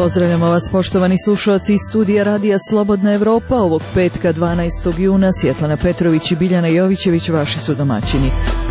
Pozdravljamo vas, poštovani slušalci iz studija Radija Slobodna Evropa. Ovog petka 12. juna Svjetlana Petrović i Biljana Jovićević vaši su domaćini.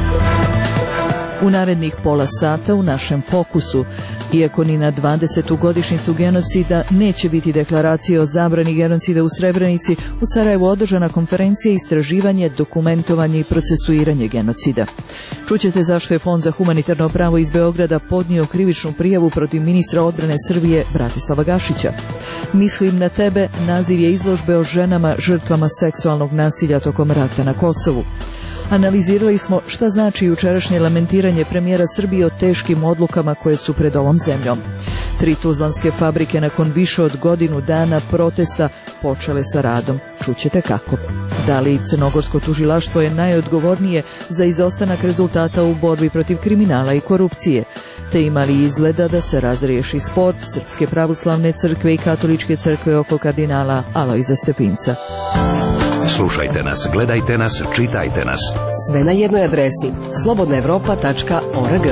U narednih pola sata u našem fokusu, iako ni na 20. godišnjicu genocida neće biti deklaracije o zabrani genocida u Srebrenici, u Sarajevu održana konferencija istraživanje, dokumentovanje i procesuiranje genocida. Čućete zašto je Fond za humanitarno pravo iz Beograda podnio krivičnu prijavu protiv ministra odbrane Srbije Bratislava Gašića. Mislim na tebe naziv je izložbe o ženama žrtvama seksualnog nasilja tokom rata na Kosovu. Analizirali smo šta znači jučerašnje lamentiranje premijera Srbije o teškim odlukama koje su pred ovom zemljom. 3 tuzlanske fabrike nakon više od godinu dana protesta počele sa radom. Čućete kako. Da li crnogorsko tužilaštvo je najodgovornije za izostanak rezultata u borbi protiv kriminala i korupcije? Te ima li izgleda da se razriješi spor Srpske pravoslavne crkve i Katoličke crkve oko kardinala Alojza Stepinca? Slušajte nas, gledajte nas, čitajte nas. Sve na jednoj adresi slobodnaevropa.org.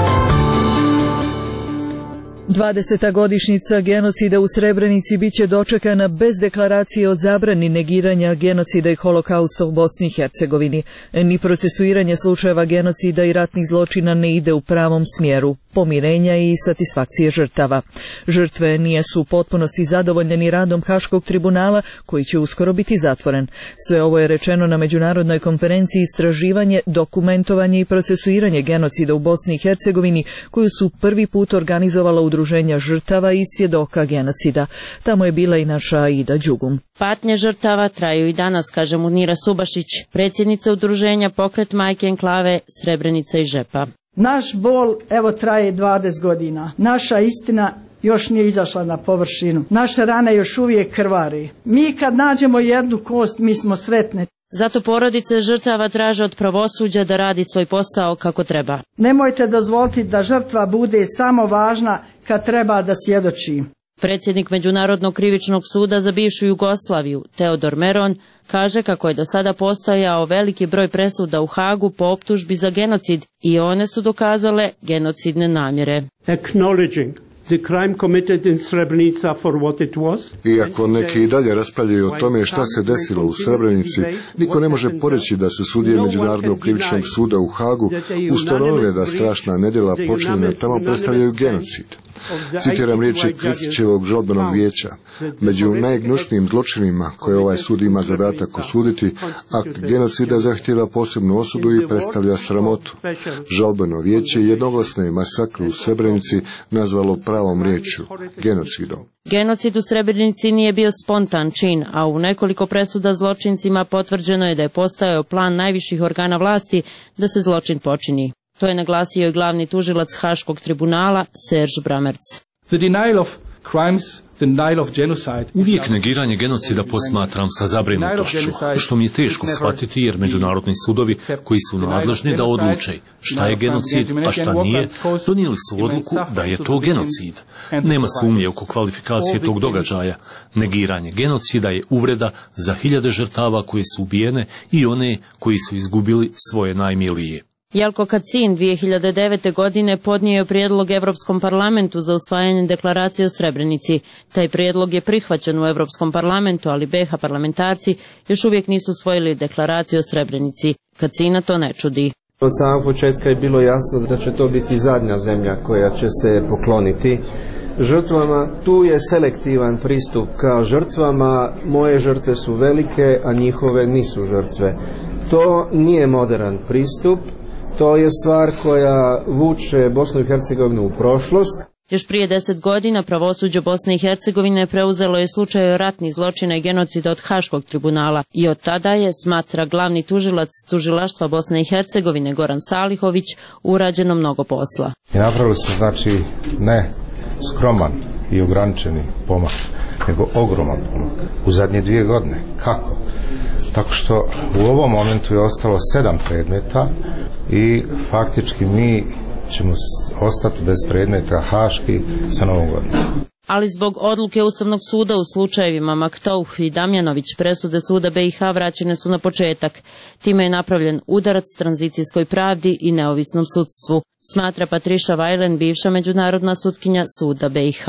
20. godišnjica genocida u Srebrenici biće dočekana bez deklaracije o zabrani negiranja genocida i holokausta u Bosni i Hercegovini. Ni procesuiranje slučajeva genocida i ratnih zločina ne ide u pravom smjeru pomirenja i satisfakcije žrtava. Žrtve nisu u potpunosti zadovoljne ni radom Haškog tribunala, koji će uskoro biti zatvoren. Sve ovo je rečeno na međunarodnoj konferenciji istraživanje, dokumentovanje i procesuiranje genocida u Bosni i Hercegovini, koju su prvi put organizovala udruženja žrtava i svjedoka genocida. Tamo je bila i naša Aida Đugum. Patnje žrtava traju i danas, kaže Munira Subašić, predsjednica udruženja Pokret majke enklave Srebrenica i Žepa. Naš bol, evo, traje 20 godina. Naša istina još nije izašla na površinu. Naše rane još uvijek krvari. Mi kad nađemo jednu kost, mi smo sretne. Zato porodice žrtava traže od pravosuđa da radi svoj posao kako treba. Nemojte dozvoliti da žrtva bude samo važna kad treba da svjedoči. Predsjednik Međunarodnog krivičnog suda za bivšu Jugoslaviju, Teodor Meron, kaže kako je do sada postojao veliki broj presuda u Hagu po optužbi za genocid i one su dokazale genocidne namjere. Iako neki i dalje raspravljaju o tome šta se desilo u Srebrenici, niko ne može poreći da su sudije Međunarodnog krivičnog suda u Hagu ustanovile da strašna nedjela počinjena tamo predstavljaju genocid. Citiram riječi Krstićevog žalbenog vijeća. Među najgnusnijim zločinima koje ovaj sud ima zadatak osuditi, akt genocida zahtijeva posebnu osudu i predstavlja sramotu. Žalbeno vijeće jednoglasno je masakr u Srebrenici nazvalo pravom riječju, genocidom. Genocid u Srebrenici nije bio spontan čin, a u nekoliko presuda zločincima potvrđeno je da je postojao plan najviših organa vlasti da se zločin počini. To je naglasio i glavni tužilac Haškog tribunala Serge Bramerc. Uvijek negiranje genocida posmatram sa zabrinutošću, što mi je teško shvatiti jer međunarodni sudovi koji su nadležni da odluče šta je genocid, a šta nije, donijeli su odluku da je to genocid. Nema sumnje oko kvalifikacije tog događaja. Negiranje genocida je uvreda za hiljade žrtava koje su ubijene i one koji su izgubili svoje najmilije. Jelko Kacin 2009. godine podnio je prijedlog Europskom parlamentu za usvajanje deklaracije o Srebrenici. Taj prijedlog je prihvaćen u Europskom parlamentu, ali BiH parlamentarci još uvijek nisu usvojili deklaraciju o Srebrenici. Kacina to ne čudi. Od samog početka je bilo jasno da će to biti zadnja zemlja koja će se pokloniti žrtvama. Tu je selektivan pristup ka žrtvama. Moje žrtve su velike, a njihove nisu žrtve. To nije modern pristup. To je stvar koja vuče Bosnu i Hercegovinu u prošlost. Još prije 10 godina pravosuđe Bosne i Hercegovine preuzelo je slučaj ratnih zločina i genocida od Haškog tribunala i od tada je, smatra glavni tužilac tužilaštva Bosne i Hercegovine Goran Salihović, urađeno mnogo posla. I napravili su znači ne skroman i ograničeni pomak, nego ogroman pomak u zadnje 2 godine. Kako? Tako što u ovom momentu je ostalo 7 predmeta i faktički mi ćemo ostati bez predmeta haški sa Novom godinom. Ali zbog odluke Ustavnog suda u slučajevima Maktouf i Damjanović presude suda BiH vraćene su na početak. Time je napravljen udarac tranzicijskoj pravdi i neovisnom sudstvu. smatra Patricia Vajlen, bivša međunarodna sutkinja suda BiH.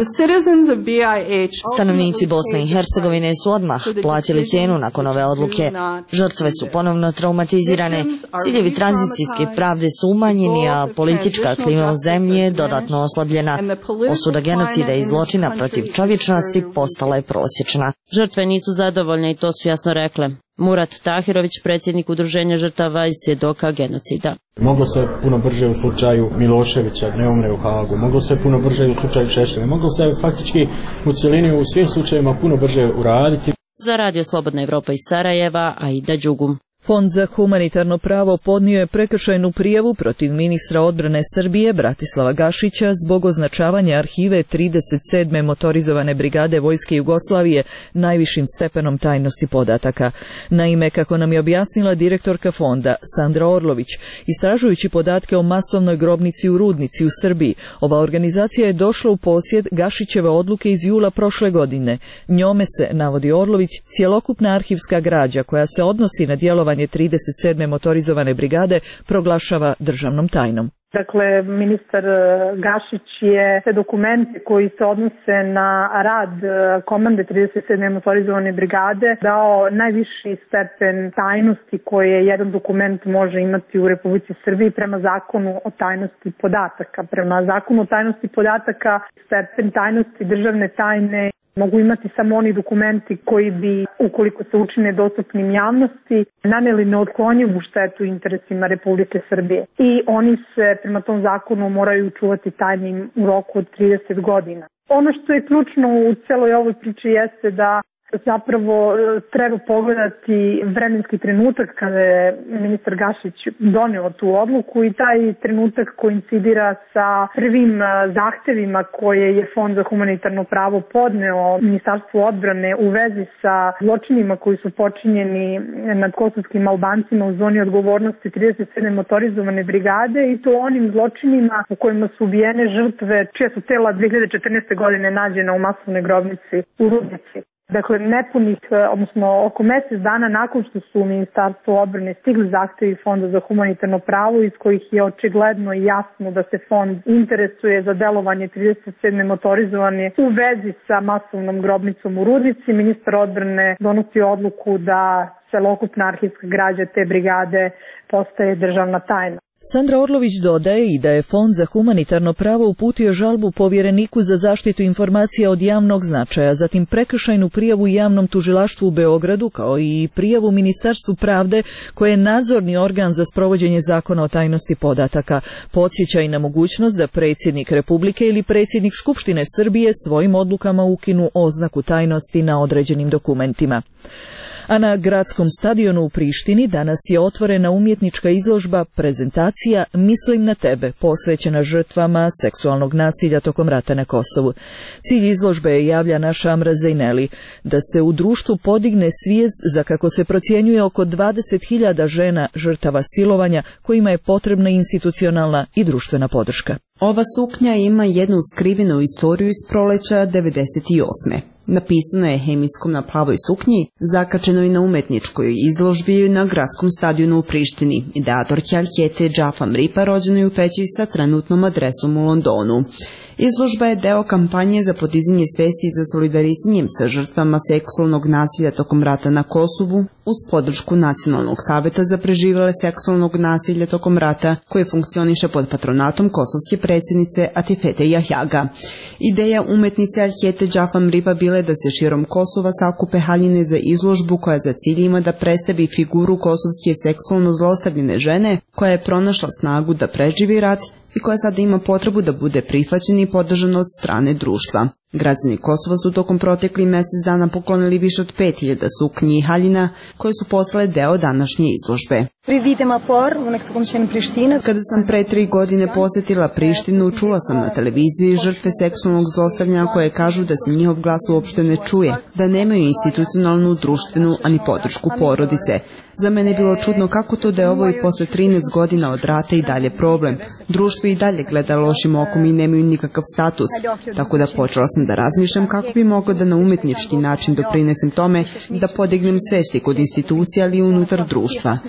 Stanovnici Bosne i Hercegovine su odmah platili cijenu nakon ove odluke. Žrtve su ponovno traumatizirane, ciljevi tranzicijske pravde su umanjeni, a politička klima u zemlji je dodatno oslabljena. Osuda genocida i zločina protiv čovječnosti postala je prosječna. Žrtve nisu zadovoljne i to su jasno rekle. Murat Tahirović, predsjednik udruženja žrtava i svjedoka genocida. Moglo se puno brže u slučaju Miloševića, ne umre u Hagu, moglo se puno brže u slučaju Šešelja, moglo se faktički u cjelini u svim slučajevima puno brže uraditi. Za Radio Slobodna Evropa iz Sarajeva, Aida Đugum. Fond za humanitarno pravo podnio je prekršajnu prijavu protiv ministra odbrane Srbije Bratislava Gašića zbog označavanja arhive 37. motorizovane brigade Vojske Jugoslavije najvišim stepenom tajnosti podataka. Naime, kako nam je objasnila direktorka fonda Sandra Orlović, istražujući podatke o masovnoj grobnici u Rudnici u Srbiji, ova organizacija je došla u posjed Gašićeve odluke iz jula prošle godine. Njome se, navodi Orlović, cjelokupna arhivska građa koja se odnosi na djelovanje 37. motorizovane brigade proglašava državnom tajnom. Dakle, ministar Gašić je sve dokumente koji se odnose na rad komande 37. motorizovane brigade dao najviši stepen tajnosti koje jedan dokument može imati u Republici Srbiji prema zakonu o tajnosti podataka. Prema zakonu o tajnosti podataka stepen tajnosti državne tajne mogu imati samo oni dokumenti koji bi, ukoliko se učine dostupnim javnosti, naneli neotklonjivu štetu interesima Republike Srbije. I oni se prema tom zakonu moraju čuvati tajnim u roku od 30 godina. Ono što je ključno u celoj ovoj priči jeste da zapravo treba pogledati vremenski trenutak kada je ministar Gašić doneo tu odluku i taj trenutak koincidira sa prvim zahtevima koje je Fond za humanitarno pravo podneo Ministarstvu odbrane u vezi sa zločinima koji su počinjeni nad kosovskim Albancima u zoni odgovornosti 37. motorizovane brigade i to onim zločinima u kojima su ubijene žrtve čija su tela 2014. godine nađena u masovnoj grobnici u Rudnici. Dakle, oko mjesec dana nakon što su u Ministarstvu odbrane stigli zahtjevi Fonda za humanitarno pravo iz kojih je očigledno i jasno da se fond interesuje za delovanje 37. motorizovane u vezi sa masovnom grobnicom u Rudnici, ministar odbrane donosi odluku da celokupna arhivska građa te brigade postaje državna tajna. Sandra Orlović dodaje i da je Fond za humanitarno pravo uputio žalbu povjereniku za zaštitu informacija od javnog značaja, zatim prekršajnu prijavu javnom tužilaštvu u Beogradu, kao i prijavu Ministarstvu pravde, koje je nadzorni organ za sprovođenje zakona o tajnosti podataka. Podsjeća i na mogućnost da predsjednik Republike ili predsjednik Skupštine Srbije svojim odlukama ukinu oznaku tajnosti na određenim dokumentima. A na gradskom stadionu u Prištini danas je otvorena umjetnička izložba prezentacija Mislim na tebe, posvećena žrtvama seksualnog nasilja tokom rata na Kosovu. Cilj izložbe je, javlja naša Amra Zejneli, da se u društvu podigne svijest za, kako se procjenjuje, oko 20.000 žena žrtava silovanja kojima je potrebna institucionalna i društvena podrška. Ova suknja ima jednu skrivenu istoriju iz proleća 98. Napisano je hemijskom na plavoj suknji, zakačeno i na umetničkoj izložbi na gradskom stadionu u Prištini. Ideatorka Aljkete Džafam Ripa rođena je u Peći sa trenutnom adresom u Londonu. Izložba je deo kampanje za podizanje svesti za solidarisanjem sa žrtvama seksualnog nasilja tokom rata na Kosovu uz podršku Nacionalnog saveta za preživjele seksualnog nasilja tokom rata, koje funkcioniše pod patronatom kosovske predsjednice Atifete Jahjaga. Ideja umetnice Aljkete Džafam Ripa bila je da se širom Kosova sakupe haljine za izložbu koja za cilj ima da predstavi figuru kosovske seksualno zlostavljene žene koja je pronašla snagu da preživi rat i koja sada ima potrebu da bude prihvaćena i podržana od strane društva. Građani Kosova su tokom proteklih mjesec dana poklonili više od 5.000 suknji i haljina koje su postale deo današnje izložbe. Kada sam pre 3 godine posjetila Prištinu, čula sam na televiziji žrtve seksualnog zlostavljanja koje kažu da se njihov glas uopšte ne čuje, da nemaju institucionalnu, društvenu ani podršku porodice. Za mene je bilo čudno kako to da je ovo i posle 13 godina od rata i dalje problem. Društvo i dalje gleda lošim okom i nemaju nikakav status, tako da počela sam da razmišljam kako bi mogla da na umjetnički način doprinesem tome da podignem svesti kod institucija ali i unutar društva.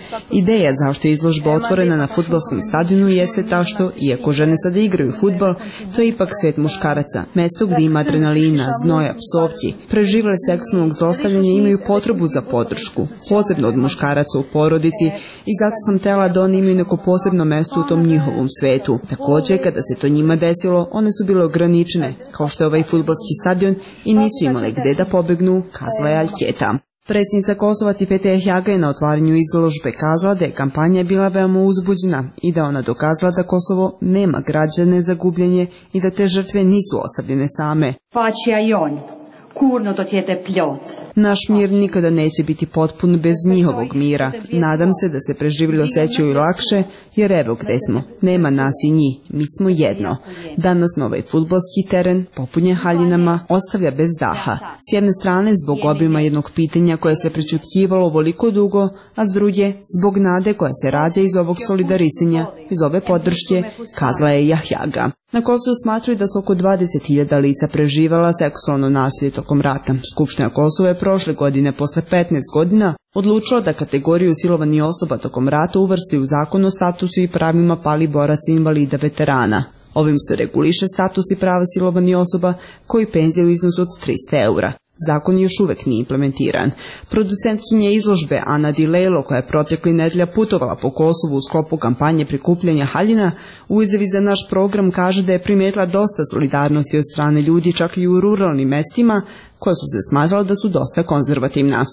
Ideja zašto je izložba otvorena na fudbalskom stadionu jeste ta što, iako žene sada igraju fudbal, to je ipak svet muškaraca, mesto gdje ima adrenalina, znoja, psovki. Preživele seksualnog zlostavljanja imaju potrebu za podršku, posebno od muškaraca u porodici, i zato sam tela da oni imaju neko posebno mesto u tom njihovom svetu. Također, kada se to njima desilo, one su bile ograničene, kao što je ovaj fudbalski stadion, i nisu imale gde da pobegnu, kazala je Aljketa. Predsjednica Kosova Tipete Jahjaga je na otvaranju izložbe kazala da je kampanja bila veoma uzbuđena i da ona dokazala da Kosovo nema građane za gubljenje i da te žrtve nisu ostavljene same. Pačija i on. Kurno to tjete pljot. Naš mir nikada neće biti potpun bez njihovog mira. Nadam se da se preživjeli osjećaju lakše, jer evo gde smo. Nema nas i njih, mi smo jedno. Danas me ovaj fudbalski teren, popunjen haljinama, ostavlja bez daha. S jedne strane zbog obima jednog pitanja koje se prećutkivalo ovoliko dugo, a s druge zbog nade koja se rađa iz ovog solidarisanja, iz ove podrške, kazala je Jahjaga. Na Kosovu smatraju da su oko 20.000 lica preživala seksualno nasilje tokom rata. Skupština Kosova je prošle godine, posle 15 godina, odlučila da kategoriju silovanih osoba tokom rata uvrsti u zakon o statusu i pravima palih boraca i invalida veterana. Ovim se reguliše status i prava silovanih osoba koji penzije u iznosu od 300 eura. Zakon još uvek nije implementiran. Producentkinja izložbe Ana Dilelo, koja je protekli nedelja putovala po Kosovu u sklopu kampanje prikupljanja haljina, u izjavi za naš program kaže da je primetila dosta solidarnosti od strane ljudi čak i u ruralnim mestima, koja su se smatrala da su dosta konzervativna.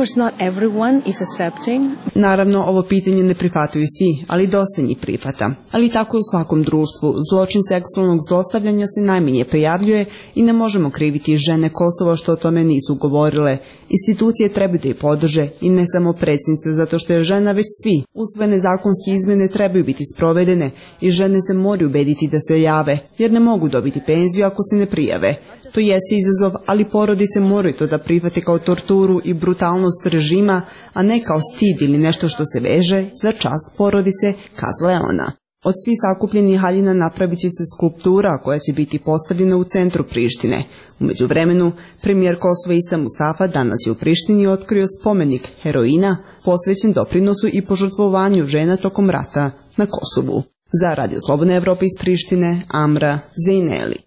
Naravno, ovo pitanje ne prihvataju svi, ali dosta njih prihvata. Ali tako u svakom društvu, zločin seksualnog zlostavljanja se najmanje prijavljuje i ne možemo kriviti žene Kosova što o tome nisu govorile. Institucije trebaju da ih podrže i ne samo predsjednice, zato što je žena već svi. Usvojene zakonske izmjene trebaju biti sprovedene i žene se moraju ubediti da se jave, jer ne mogu dobiti penziju ako se ne prijave. To jeste izazov, ali porodice moraju to da prihvate kao torturu i brutalnost režima, a ne kao stid ili nešto što se veže za čast porodice, kazala je ona. Od svih sakupljenih haljina napravit će se skulptura koja će biti postavljena u centru Prištine. U međuvremenu, premijer Kosova Isa Mustafa danas je u Prištini otkrio spomenik heroina posvećen doprinosu i požrtvovanju žena tokom rata na Kosovu. Za Radio Slobodna Evropa iz Prištine, Amra Zejneli.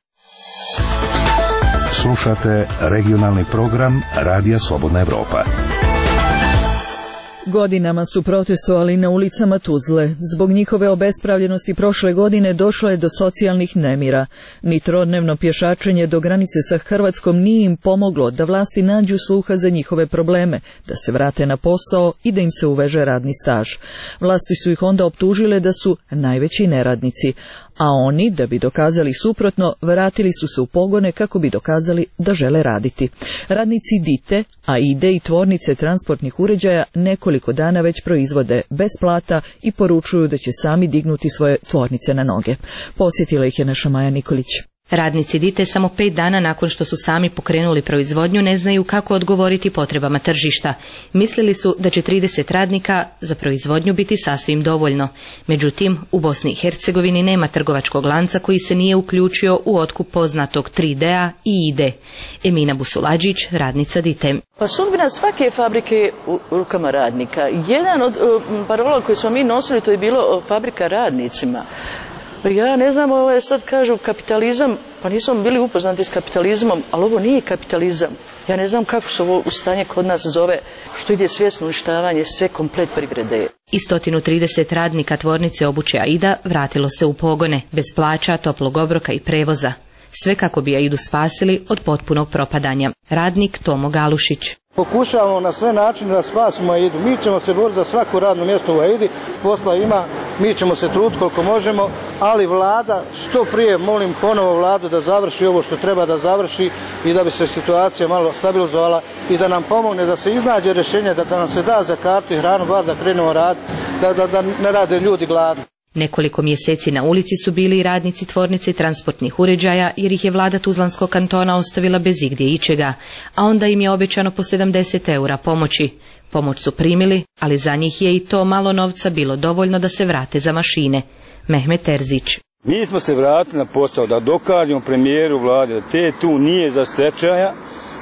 Slušate regionalni program Radija Slobodna Evropa. Godinama su protestovali na ulicama Tuzle. Zbog njihove obespravljenosti prošle godine došlo je do socijalnih nemira. Ni trodnevno pješačenje do granice sa Hrvatskom nije im pomoglo da vlasti nađu sluha za njihove probleme, da se vrate na posao i da im se uveže radni staž. Vlasti su ih onda optužile da su najveći neradnici, a oni, da bi dokazali suprotno, vratili su se u pogone kako bi dokazali da žele raditi. Radnici Dite, AIDE i tvornice transportnih uređaja nekoliko dana već proizvode bez plata i poručuju da će sami dignuti svoje tvornice na noge. Posjetila ih je naša Maja Nikolić. Radnici Dite samo 5 dana nakon što su sami pokrenuli proizvodnju ne znaju kako odgovoriti potrebama tržišta. Mislili su da će 30 radnika za proizvodnju biti sasvim dovoljno. Međutim, u Bosni i Hercegovini nema trgovačkog lanca koji se nije uključio u otkup poznatog 3D-a i IDE. Emina Busulađić, radnica Dite. Pa sudbina svake fabrike je u rukama radnika. Jedan od parola koje smo mi nosili, to je bilo fabrika radnicima. Ja ne znam, sad kažu kapitalizam, pa nismo bili upoznati s kapitalizmom, ali ovo nije kapitalizam. Ja ne znam kako se ovo stanje kod nas zove, što ide svjesno uništavanje sve komplet privrede. I 130 radnika tvornice obuće AIDA vratilo se u pogone, bez plaća, toplog obroka i prevoza. Sve kako bi AIDu spasili od potpunog propadanja. Radnik Tomo Galušić. Pokušavamo na sve načine da spasimo AIDu. Mi ćemo se boriti za svako radno mjesto u AIDi, posla ima, mi ćemo se truditi koliko možemo, ali vlada, što prije molim ponovo vladu da završi ovo što treba da završi i da bi se situacija malo stabilizovala i da nam pomogne da se iznađe rješenje, da nam se da za kartu i hranu, bar da krenemo raditi, da ne rade ljudi gladni. Nekoliko mjeseci na ulici su bili i radnici tvornice transportnih uređaja jer ih je vlada Tuzlanskog kantona ostavila bez igdje ičega, a onda im je obećano po 70 eura pomoći. Pomoć su primili, ali za njih je i to malo novca bilo dovoljno da se vrate za mašine. Mehmet Terzić. Mi smo se vratili na posao da dokažemo premijeru vlade da te tu nije za stečaja,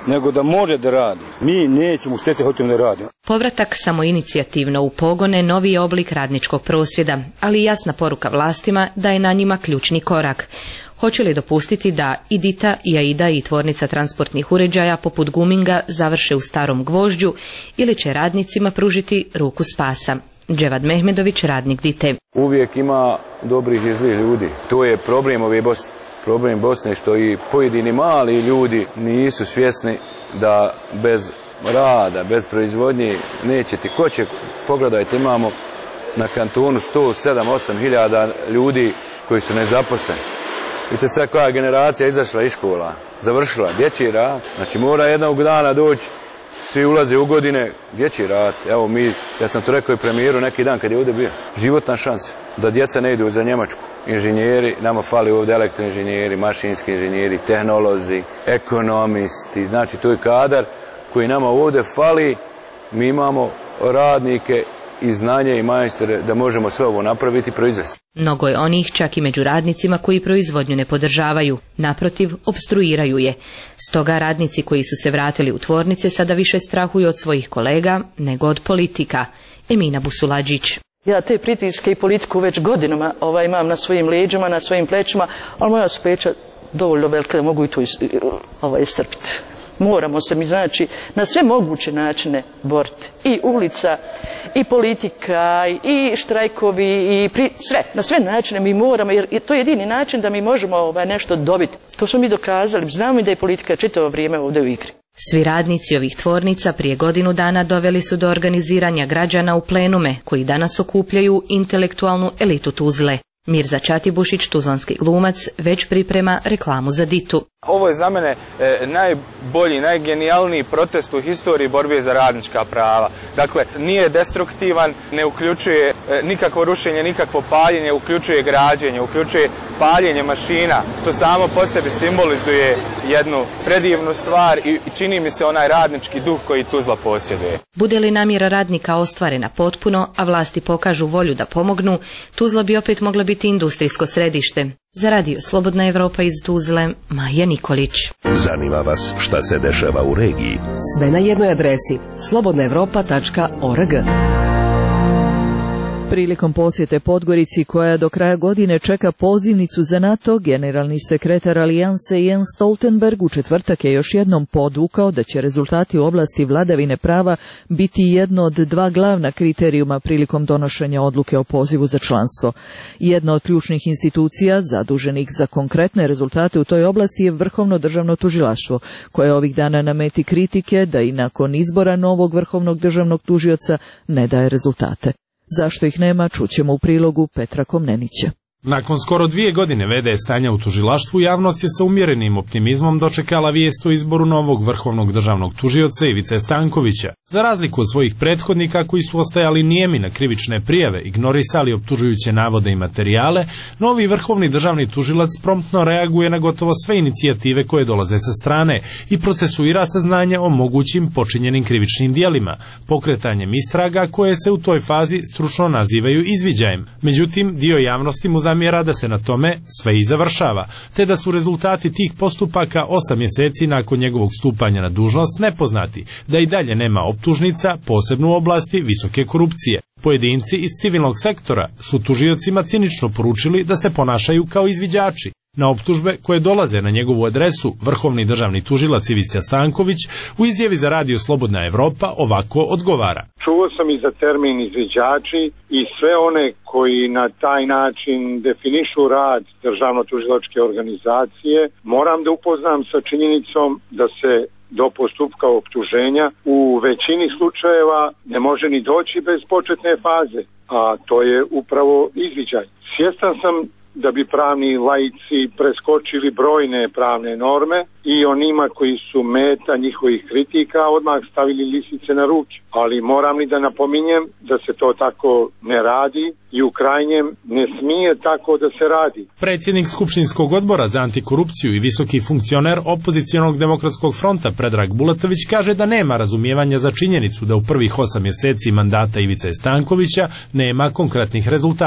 nego da može da radi. Mi nećemo štete, hoćemo da radimo. Povratak samoinicijativno u pogone novi je oblik radničkog prosvjeda, ali jasna poruka vlastima da je na njima ključni korak. Hoće li dopustiti da i Dita i Aida i tvornica transportnih uređaja poput Guminga završe u Starom Gvožđu ili će radnicima pružiti ruku spasa? Dževad Mehmedović, radnik Dite. Uvijek ima dobrih i zlih ljudi. To je problem ove Bosne. Problem Bosne što i pojedini mali ljudi nisu svjesni da bez rada, bez proizvodnje neće ti. Ko će, pogledajte, imamo na kantonu 107-8 hiljada ljudi koji su nezaposleni. Vidite sad koja generacija izašla iz škola, završila dječji rad, znači mora jednog dana doći, svi ulaze u godine, dječji rad. Evo ja sam to rekao i premijeru neki dan kad je ovdje bio. Životna šansa da djeca ne idu za Njemačku. Inženjeri, nama fali ovdje elektroinženjeri, mašinski inženjeri, tehnolozi, ekonomisti, znači to je kadar koji nama ovdje fali. Mi imamo radnike i znanje i majstore da možemo sve ovo napraviti i proizvesti. Mnogo je onih, čak i među radnicima, koji proizvodnju ne podržavaju. Naprotiv, opstruiraju je. Stoga radnici koji su se vratili u tvornice sada više strahuju od svojih kolega nego od politika. Emina Busuladžić. Ja te pritiske i politiku već godinama imam na svojim leđima, na svojim plećima, ali moja su pleća dovoljno velika da mogu i to istrpiti. Moramo se mi, znači, na sve moguće načine boriti. I ulica, i politika, i štrajkovi, i sve. Na sve načine mi moramo, jer to je jedini način da mi možemo nešto dobiti. To smo mi dokazali. Znamo i da je politika čitavo vrijeme ovdje u igri. Svi radnici ovih tvornica prije godinu dana doveli su do organiziranja građana u plenume, koji danas okupljaju intelektualnu elitu Tuzle. Mirza Čatibušić, tuzlanski glumac, već priprema reklamu za Ditu. Ovo je za mene najbolji, najgenijalniji protest u historiji borbe za radnička prava. Dakle, nije destruktivan, ne uključuje nikakvo rušenje, nikakvo paljenje, uključuje građenje, uključuje paljenje mašina. To samo po sebi simbolizuje jednu predivnu stvar i čini mi se onaj radnički duh koji Tuzla posjeduje. Bude li namjera radnika ostvarena potpuno, a vlasti pokažu volju da pomognu, Tuzla bi opet mogla biti industrijsko središte. Za radio Slobodna Evropa iz Tuzle, Maja Nikolić. Zanima vas šta se dešava u regiji? Sve na jednoj adresi slobodnaevropa.org. Prilikom posjete Podgorici, koja do kraja godine čeka pozivnicu za NATO, generalni sekretar Alijanse Jens Stoltenberg u četvrtak je još jednom podvukao da će rezultati u oblasti vladavine prava biti jedno od dva glavna kriterijuma prilikom donošenja odluke o pozivu za članstvo. Jedna od ključnih institucija zaduženih za konkretne rezultate u toj oblasti je Vrhovno državno tužilaštvo, koje ovih dana nameti kritike da i nakon izbora novog vrhovnog državnog tužioca ne daje rezultate. Zašto ih nema, čućemo u prilogu Petra Komnenića. Nakon skoro 2 godine v.d. stanja u tužilaštvu, javnost je sa umjerenim optimizmom dočekala vijest o izboru novog vrhovnog državnog tužioca Ivice Stankovića. Za razliku od svojih prethodnika koji su ostajali nijemi na krivične prijave, ignorisali optužujuće navode i materijale, novi vrhovni državni tužilac promptno reaguje na gotovo sve inicijative koje dolaze sa strane i procesuira saznanja o mogućim počinjenim krivičnim djelima, pokretanjem istraga koje se u toj fazi stručno nazivaju izviđajem. Međutim, dio javnosti mu zamjera da se na tome sve i završava, te da su rezultati tih postupaka 8 mjeseci nakon njegovog stupanja na dužnost nepoznati, da i dalje nema optužnica, posebno u oblasti visoke korupcije. Pojedinci iz civilnog sektora su tužiocima cinično poručili da se ponašaju kao izviđači. Na optužbe koje dolaze na njegovu adresu, vrhovni državni tužilac Ivica Stanković u izjavi za radio Slobodna Evropa ovako odgovara. Čuo sam i za termin izviđači i sve one koji na taj način definišu rad državno-tužilačke organizacije. Moram da upoznam sa činjenicom da se do postupka optuženja u većini slučajeva ne može ni doći bez početne faze, a to je upravo izviđaj. Svjestan sam da bi pravni laici preskočili brojne pravne norme i onima koji su meta njihovih kritika odmah stavili lisice na ruke. Ali moram li da napominjem da se to tako ne radi i u krajnjem ne smije tako da se radi. Predsjednik Skupštinskog odbora za antikorupciju i visoki funkcioner opozicionog demokratskog fronta Predrag Bulatović kaže da nema razumijevanja za činjenicu da u prvih 8 mjeseci mandata Ivice Stankovića nema konkretnih rezultata.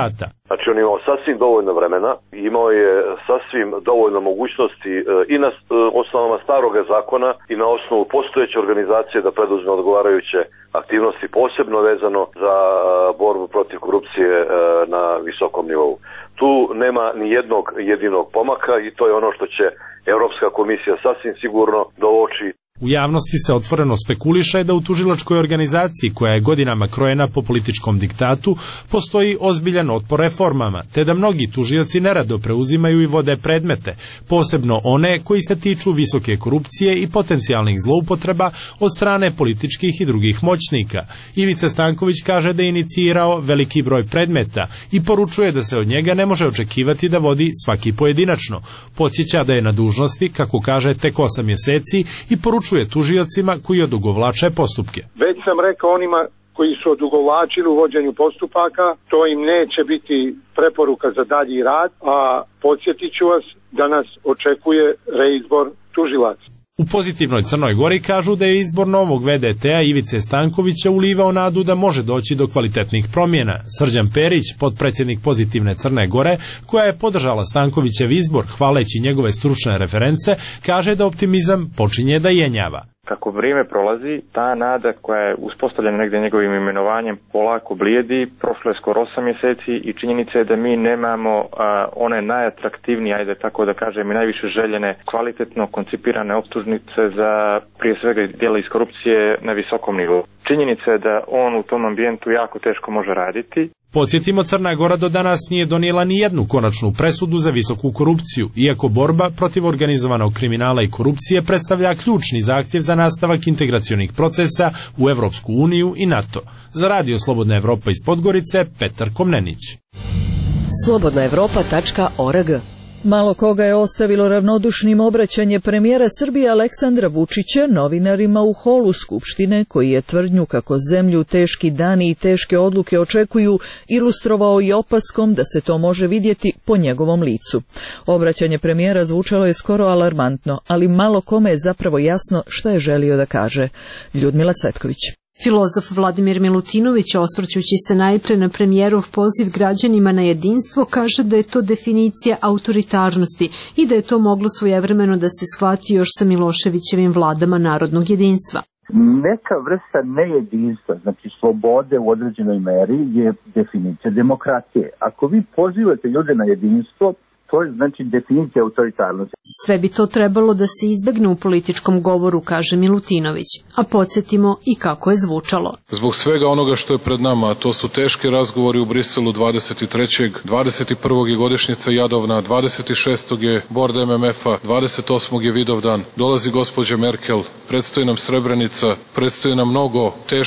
Znači on imao sasvim dovoljno vremena, imao je sasvim dovoljno mogućnosti i na osnovama staroga zakona i na osnovu postojeće organizacije da preduzme odgovarajuće aktivnosti, posebno vezano za borbu protiv korupcije na visokom nivou. Tu nema ni jednog jedinog pomaka i to je ono što će Europska komisija sasvim sigurno dovući. U javnosti se otvoreno spekuliše da u tužilačkoj organizaciji, koja je godinama krojena po političkom diktatu, postoji ozbiljan otpor reformama, te da mnogi tužioci nerado preuzimaju i vode predmete, posebno one koji se tiču visoke korupcije i potencijalnih zloupotreba od strane političkih i drugih moćnika. Ivica Stanković kaže da je inicirao veliki broj predmeta i poručuje da se od njega ne može očekivati da vodi svaki pojedinačno. Podsjeća da je na dužnosti, kako kaže, tek 8 mjeseci i poručuje tužiocima koji odugovlače postupke. Već sam rekao onima koji su odugovlačili u vođenju postupaka, to im neće biti preporuka za dalji rad, a podsjetit ću vas da nas očekuje reizbor tužilaca. U pozitivnoj Crnoj Gori kažu da je izbor novog VDT-a Ivice Stankovića ulivao nadu da može doći do kvalitetnih promjena. Srđan Perić, potpredsjednik Pozitivne Crne Gore, koja je podržala Stankovićev izbor hvaleći njegove stručne reference, kaže da optimizam počinje da jenjava. Kako vrijeme prolazi, ta nada koja je uspostavljena negdje njegovim imenovanjem polako blijedi. Prošlo je skoro 8 mjeseci i činjenica je da mi nemamo one najatraktivnije, ajde tako da kažem, i najviše željene, kvalitetno koncipirane optužnice za prije svega djela iz korupcije na visokom nivou. Činjenica je da on u tom ambijentu jako teško može raditi. Podsjetimo, Crna Gora do danas nije donijela ni jednu konačnu presudu za visoku korupciju, iako borba protiv organizovanog kriminala i korupcije predstavlja ključni zahtjev za nastavak integracionih procesa u Evropsku uniju i NATO. Za Radio Slobodna Evropa iz Podgorice, Petar Komnenić. slobodnaevropa.org. Malo koga je ostavilo ravnodušnim obraćanje premijera Srbije Aleksandra Vučića novinarima u holu Skupštine, koji je tvrdnju kako zemlju teški dani i teške odluke očekuju ilustrovao i opaskom da se to može vidjeti po njegovom licu. Obraćanje premijera zvučalo je skoro alarmantno, ali malo kome je zapravo jasno šta je želio da kaže. Ljudmila Cvetković. Filozof Vladimir Milutinović, osvrćući se najpre na premijerov poziv građanima na jedinstvo, kaže da je to definicija autoritarnosti i da je to moglo svojevremeno da se shvati još sa Miloševićevim vladama narodnog jedinstva. Neka vrsta nejedinstva, znači slobode u određenoj meri, je definicija demokratije. Ako vi pozivate ljude na jedinstvo, to je znači definicija autoritarnosti. Sve bi to trebalo da se izbegne u političkom govoru, kaže Milutinović, a podsjetimo i kako je zvučalo. Zbog svega onoga što je pred nama, to su teški razgovori u Briselu 23. 21. je godišnjica Jadovna, 26. je bord MMF-a, 28. je Vidovdan, dolazi gospođa Merkel, predstoji nam Srebrenica, predstoji nam mnogo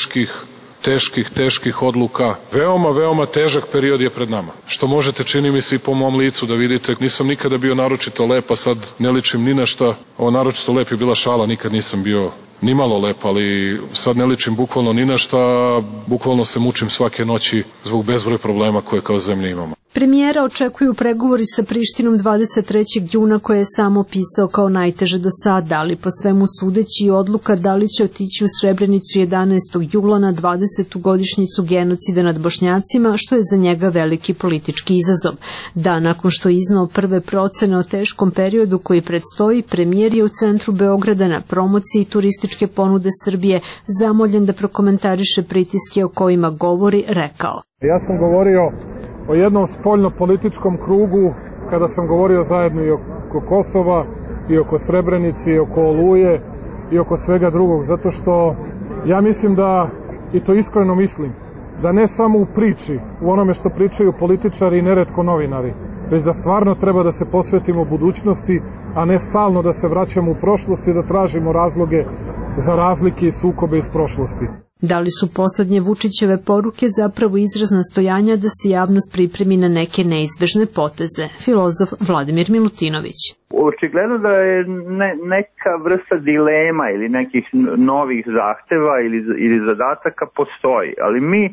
teških odluka. Veoma težak period je pred nama. Što možete, čini mi se, i po mom licu da vidite, nisam nikada bio naročito lep, a sad ne ličim ni na šta. Ovo naročito lep je bila šala, nikad nisam bio ni malo lep, ali sad ne ličim bukvalno ni na šta, bukvalno se mučim svake noći zbog bezbroj problema koje kao zemlja imamo. Premijera očekuju pregovori sa Prištinom 23. juna, koje je samo opisao kao najteže do sada, ali po svemu sudeći odluka da li će otići u Srebrenicu 11. jula na 20. godišnjicu genocida nad Bošnjacima, što je za njega veliki politički izazov. Da, nakon što je iznao prve procene o teškom periodu koji predstoji, premijer je u centru Beograda na promociji turističke ponude Srbije, zamoljen da prokomentariše pritiske o kojima govori, rekao. Ja sam govorio o jednom spoljno-političkom krugu kada sam govorio zajedno i oko Kosova, i oko Srebrenici, i oko Oluje, i oko svega drugog, zato što ja mislim da, i to iskreno mislim, da ne samo u priči, u onome što pričaju političari i neretko novinari, već da stvarno treba da se posvetimo budućnosti, a ne stalno da se vraćamo u prošlost i da tražimo razloge za razlike i sukobe iz prošlosti. Da li su poslednje Vučićeve poruke zapravo izraz nastojanja da se javnost pripremi na neke neizbežne poteze? Filozof Vladimir Milutinović. Očigledno da je neka vrsta dilema ili nekih novih zahteva ili zadataka postoji, ali mi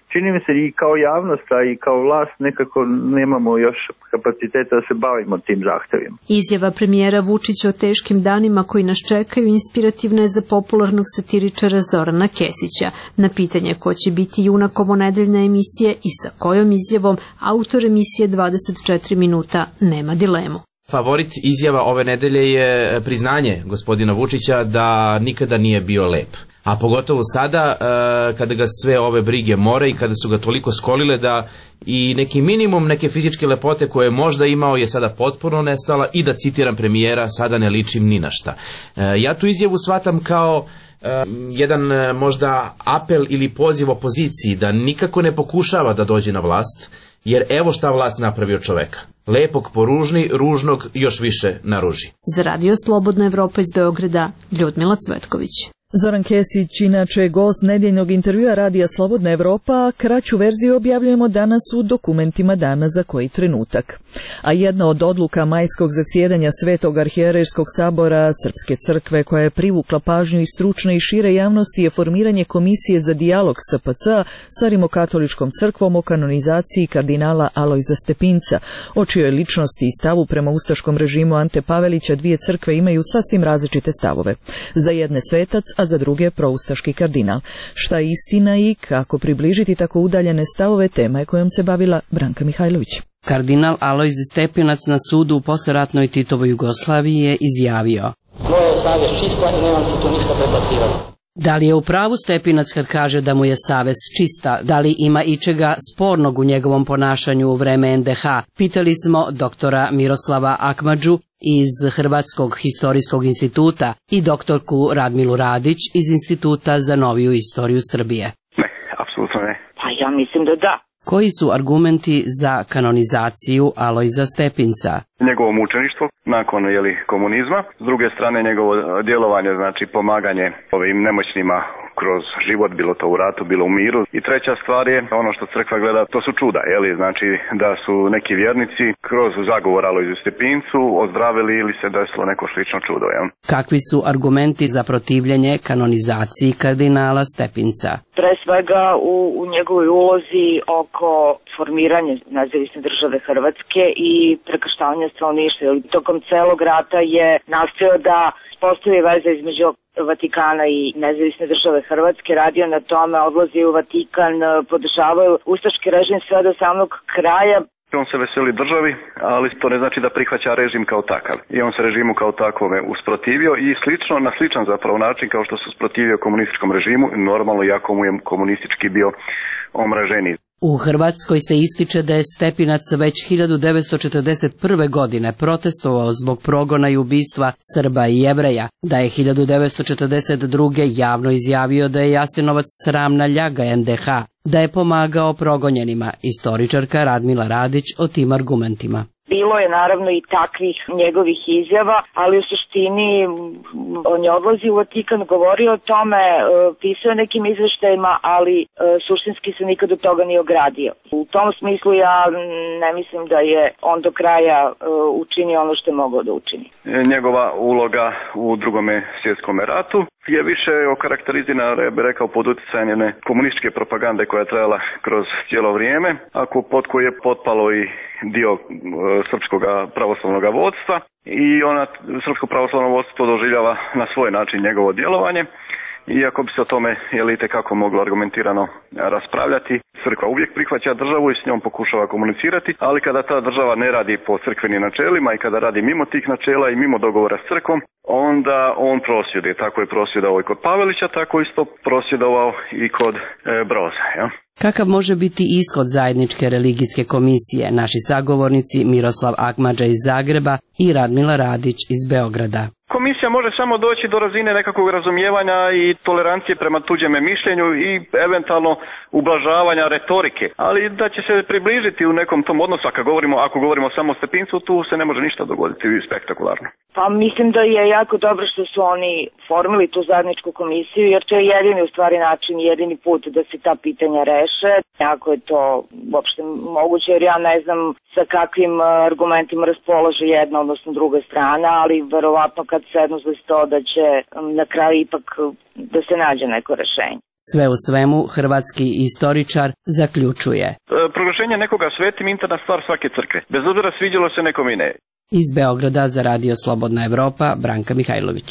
čini mi se i kao javnost, a i kao vlast nekako nemamo još kapaciteta da se bavimo tim zahtevima. Izjava premijera Vučića o teškim danima koji nas čekaju inspirativna je za popularnog satiričara Zorana Kesića. Na pitanje ko će biti junak ovonedeljne emisije i sa kojom izjavom, autor emisije 24 minuta nema dilemu. Favorit izjava ove nedelje je priznanje gospodina Vučića da nikada nije bio lep. A pogotovo sada kada ga sve ove brige more i kada su ga toliko skolile da i neki minimum neke fizičke lepote koje je možda imao je sada potpuno nestala i da citiram premijera, sada ne ličim ni na šta. Ja tu izjavu shvatam kao jedan možda apel ili poziv opoziciji da nikako ne pokušava da dođe na vlast, jer evo šta vlast napravi od čoveka. Lepog poružni, ružnog još više naruži. Za Radio Slobodna Evropa iz Beograda, Ljudmila Cvetković. Zoran Kesić, inače gost nedjeljnog intervjua Radija Slobodna Evropa, kraću verziju objavljujemo danas u dokumentima dana za koji trenutak. A jedna od odluka majskog zasjedanja Svetog arhijerejskog sabora Srpske crkve koja je privukla pažnju i stručne i šire javnosti je formiranje komisije za dijalog SPC sa Rimokatoličkom crkvom o kanonizaciji kardinala Alojza Stepinca, o čijoj ličnosti i stavu prema ustaškom režimu Ante Pavelića dvije crkve imaju sasvim različite stavove. Za jedne svetac, a za druge proustaški kardinal. Šta je istina i kako približiti tako udaljene stavove, tema je kojom se bavila Branka Mihajlović. Kardinal Alojz Stepinac na sudu u posleratnoj Titovoj Jugoslaviji je izjavio: Moja je savjest čista i nemam se tu ništa predbacivati. Da li je u pravu Stepinac kad kaže da mu je savest čista? Da li ima ičega spornog u njegovom ponašanju u vreme NDH? Pitali smo doktora Miroslava Akmadžu iz Hrvatskog historijskog instituta i doktorku Radmilu Radić iz Instituta za noviju istoriju Srbije. Ne, apsolutno ne. Pa ja mislim da da. Koji su argumenti za kanonizaciju Alojza Stepinca? Njegovo mučeništvo nakon komunizma, s druge strane njegovo djelovanje, znači pomaganje ovim nemoćnima kroz život, bilo to u ratu, bilo u miru. I treća stvar je ono što crkva gleda, to su čuda, znači da su neki vjernici kroz zagovor Alojzu Stepincu ozdravili ili se desilo neko slično čudo. Kakvi su argumenti za protivljenje kanonizaciji kardinala Stepinca? Pre svega u njegovoj ulozi oko formiranja nezavisne države Hrvatske i prekrštavanja stanovništva. Tokom celog rata je nastojao da postoji veza između Vatikana i nezavisne države Hrvatske, radio na tome, odlazi u Vatikan, podržavaju ustaški režim sve do samog kraja. On se veseli državi, ali to ne znači da prihvaća režim kao takav. I on se režimu kao takvome usprotivio i na sličan zapravo način kao što se usprotivio komunističkom režimu, normalno iako mu je komunistički bio omraženiji. U Hrvatskoj se ističe da je Stepinac već 1941. godine protestovao zbog progona i ubistva Srba i Jevreja, da je 1942. javno izjavio da je Jasenovac sramna ljaga NDH, da je pomagao progonjenima. Istoričarka Radmila Radić o tim argumentima. Bilo je naravno i takvih njegovih izjava, ali u suštini on je odlazi u Vatikan, govorio o tome, pisao je nekim izveštajima, ali suštinski se nikad od toga nije ogradio. U tom smislu ja ne mislim da je on do kraja učinio ono što je mogao da učini. Njegova uloga u Drugome svjetskom ratu je više okarakterizirana, ja bih rekao, pod utjecajem jedne komunističke propagande koja je trajala kroz cijelo vrijeme, pod koju je potpalo i dio srpskog pravoslavnog vodstva i ona srpsko pravoslavno vodstvo to doživljava na svoj način njegovo djelovanje. Iako bi se o tome itekako moglo argumentirano raspravljati, crkva uvijek prihvaća državu i s njom pokušava komunicirati, ali kada ta država ne radi po crkvenim načelima i kada radi mimo tih načela i mimo dogovora s crkvom, onda on prosvjeduje. Tako je prosvjedovao i kod Pavelića, tako isto prosvjedovao i kod Broza. Ja? Kakav može biti ishod zajedničke religijske komisije? Naši sagovornici Miroslav Akmadža iz Zagreba i Radmila Radić iz Beograda. Komisija može samo doći do razine nekakvog razumijevanja i tolerancije prema tuđem mišljenju i eventualno ublažavanja retorike, ali da će se približiti u nekom tom odnosu, ako govorimo samo o Stepincu, tu se ne može ništa dogoditi spektakularno. Pa mislim da je jako dobro što su oni formili tu zajedničku komisiju, jer to je jedini u stvari način, jedini put da se ta pitanja reše. reše, ako je to uopšte moguće, jer ja ne znam sa kakvim argumentima raspolaže jedna, odnosno druga strana, ali verovatno kad sednu za sto da će na kraju ipak da se nađe neko rešenje. Sve u svemu, hrvatski istoričar zaključuje. Proglašenje nekoga svetim interna stvar svake crkve, bez obzira sviđalo se nekom i ne. Iz Beograda za Radio Slobodna Evropa, Branka Mihajlović.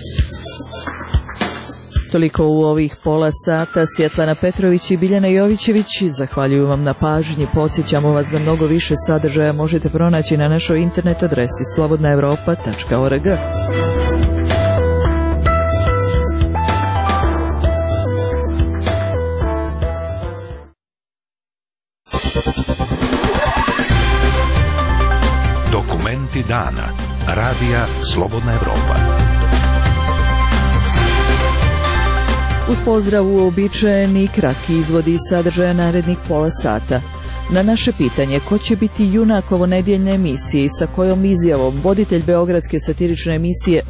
Toliko u ovih pola sata. Svjetlana Petrović i Biljana Jovićević zahvaljuju vam na pažnji. Podsjećamo vas da mnogo više sadržaja možete pronaći na našoj internet adresi slobodnaevropa.org. Dokumenti dana. Radija Slobodna Evropa. Uz pozdrav uobičajeni kratki izvodi sadržaja narednih pola sata. Na naše pitanje ko će biti junak ovonedjeljne emisije i sa kojom izjavom voditelj beogradske satirične emisije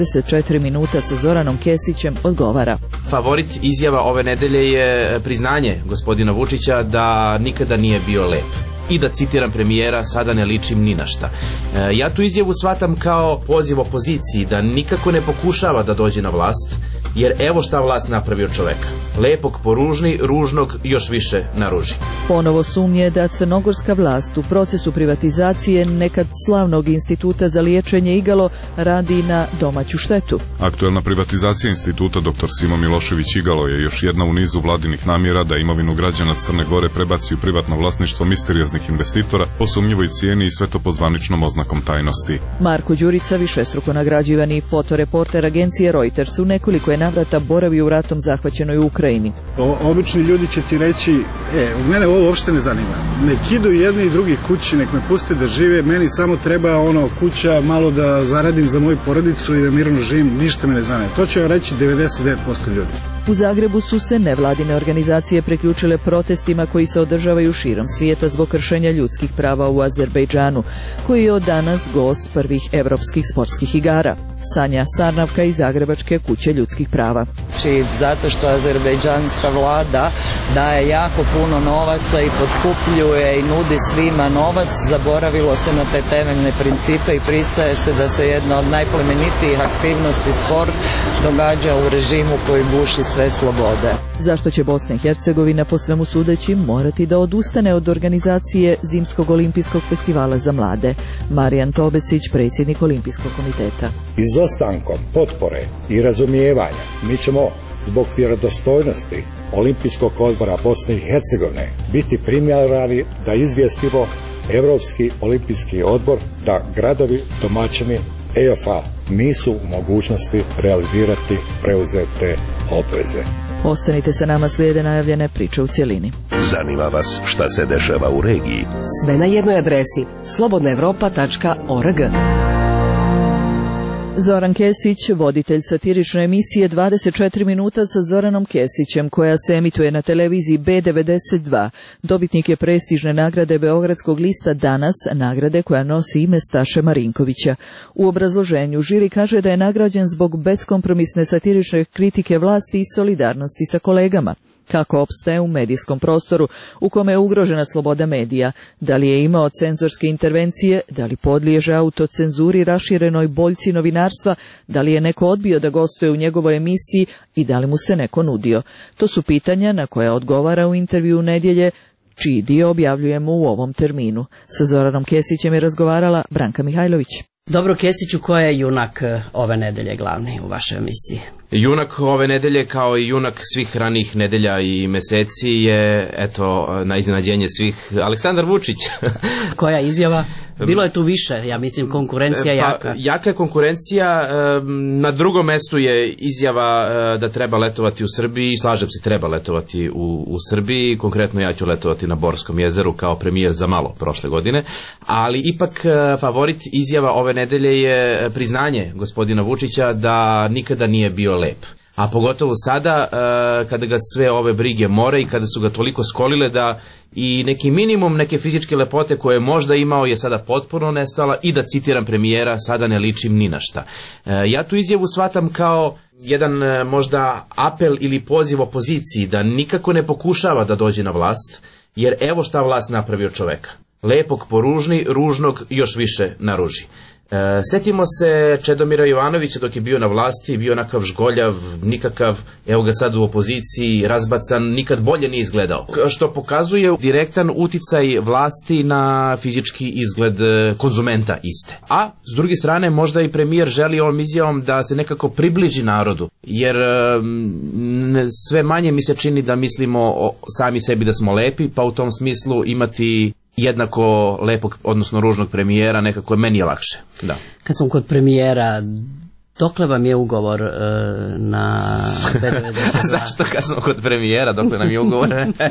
24 minuta sa Zoranom Kesićem odgovara. Favorit izjava ove nedelje je priznanje gospodina Vučića da nikada nije bio lep. I da citiram premijera, sada ne ličim ni na šta. Ja tu izjavu shvatam kao poziv opoziciji da nikako ne pokušava da dođe na vlast, jer evo šta vlast napravi od čoveka. Lepog poružni, ružnog još više naruži. Ponovo sumnje da crnogorska vlast u procesu privatizacije nekad slavnog instituta za liječenje igalo radi na domaću štetu. Aktuelna privatizacija instituta dr. Simo Milošević Igalo je još jedna u nizu vladinih namjera da imovinu građana Crne Gore prebaci u privatno vlasništvo misterioznih investitora po sumnjivoj cijeni i sve to po zvaničnom oznakom tajnosti. Marko Đurica, višestruko nagrađivani fotoreporter agencije Reuters, u nekoliko je navrata boravio u ratom zahvaćenoj Ukrajini. Obični ljudi će ti reći, mene ovo uopšte ne zanima. Nek idu jedni i drugi kući, nek me puste da žive, meni samo treba kuća, malo da zaradim za moju porodicu i da mirno živim, ništa me ne zanima. To će vam reći 99% ljudi. U Zagrebu su se nevladine organizacije priključile protestima koji se održavaju širom svijeta zbog kršenja ljudskih prava u Azerbejdžanu, koji je od danas gost prvih evropskih sportskih igara. Sanja Sarnavka iz Zagrebačke kuće ljudskih prava. Zato što azerbejdžanska vlada daje jako puno novaca i potkupljuje i nudi svima novac, zaboravilo se na te temeljne principe i pristaje se da se jedna od najplemenitijih aktivnosti sport događa u režimu koji guši sve slobode. Zašto će Bosna i Hercegovina po svemu sudeći morati da odustane od organizacije Zimskog olimpijskog festivala za mlade? Marijan Tobesić, predsjednik Olimpijskog komiteta. Izostankom potpore i razumijevanja mi ćemo zbog vjerodostojnosti Olimpijskog odbora Bosne i Hercegovine biti primjerani da izvijestimo Europski olimpijski odbor da gradovi domaćini EOFA nisu u mogućnosti realizirati preuzete obveze. Ostanite sa nama, slijede najavljene priče u cjelini. Zanima vas šta se dešava u regiji? Sve na jednoj adresi slobodnaevropa.org. Zoran Kesić, voditelj satirične emisije 24 minuta sa Zoranom Kesićem, koja se emituje na televiziji B92. Dobitnik je prestižne nagrade Beogradskog lista Danas, nagrade koja nosi ime Staše Marinkovića. U obrazloženju žiri kaže da je nagrađen zbog beskompromisne satirične kritike vlasti i solidarnosti sa kolegama. Kako opstaje u medijskom prostoru u kome je ugrožena sloboda medija, da li je imao cenzorske intervencije, da li podliježe autocenzuri raširenoj boljci novinarstva, da li je neko odbio da gostuje u njegovoj emisiji i da li mu se neko nudio. To su pitanja na koja odgovara u intervju nedjelje, čiji dio objavljujemo u ovom terminu. Sa Zoranom Kesićem je razgovarala Branka Mihajlović. Dobro, Kesiću, ko je junak ove nedelje glavni u vašoj emisiji? Junak ove nedelje, kao i junak svih ranijih nedelja i meseci, je, eto, na iznenađenje svih, Aleksandar Vučić. Koja izjava? Bilo je tu više, ja mislim, konkurencija jaka. Jaka je konkurencija, na drugom mestu je izjava da treba letovati u Srbiji, i slažem se, treba letovati u Srbiji, konkretno ja ću letovati na Borskom jezeru kao premijer za malo prošle godine, ali ipak favorit izjava ove nedelje je priznanje gospodina Vučića da nikada nije bio lep. A pogotovo sada kada ga sve ove brige more i kada su ga toliko skolile da i neki minimum neke fizičke lepote koje je možda imao je sada potpuno nestala i da citiram premijera, sada ne ličim ni na šta. Ja tu izjavu shvatam kao jedan možda apel ili poziv opoziciji da nikako ne pokušava da dođe na vlast, jer evo šta vlast napravi od čoveka. Lepog poružni, ružnog još više naruži. Sjetimo se Čedomira Jovanovića dok je bio na vlasti, bio onakav žgoljav, nikakav, evo ga sad u opoziciji, razbacan, nikad bolje nije izgledao. Što pokazuje direktan uticaj vlasti na fizički izgled konzumenta iste. A s druge strane možda i premijer želi ovom izjavom da se nekako približi narodu, jer sve manje mi se čini da mislimo sami sebi da smo lepi, pa u tom smislu imati jednako lepog, odnosno ružnog premijera, nekako je meni je lakše. Da. Kad smo kod premijera, dokle vam je ugovor na B92? Zašto kad smo kod premijera, dokle nam je ugovor?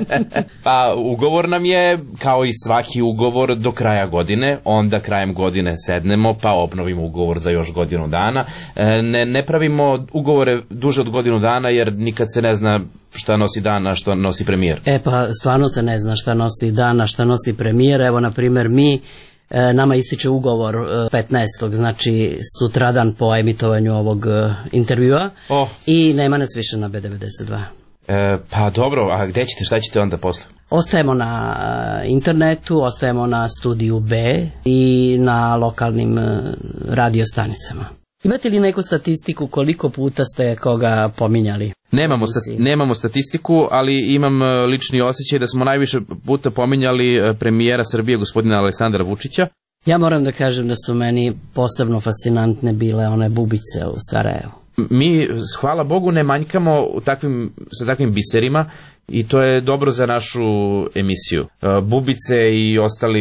Pa ugovor nam je, kao i svaki ugovor, do kraja godine, onda krajem godine sednemo, pa obnovimo ugovor za još godinu dana. Ne pravimo ugovore duže od godinu dana, jer nikad se ne zna šta nosi dan, a što nosi premijer. Pa stvarno se ne zna šta nosi dan, a šta nosi premijer. Evo, na primjer, nama ističe ugovor 15. znači sutradan po emitovanju ovog intervjua i nema nas više na B92. Pa dobro, a gdje ćete, šta ćete onda posle? Ostajemo na internetu, ostajemo na studiju B i na lokalnim radiostanicama. Imate li neku statistiku koliko puta ste koga pominjali? Nemamo statistiku, ali imam lični osjećaj da smo najviše puta pominjali premijera Srbije, gospodina Aleksandra Vučića. Ja moram da kažem da su meni posebno fascinantne bile one bubice u Sarajevu. Mi, hvala Bogu, ne manjkamo sa takvim biserima i to je dobro za našu emisiju. Bubice i ostali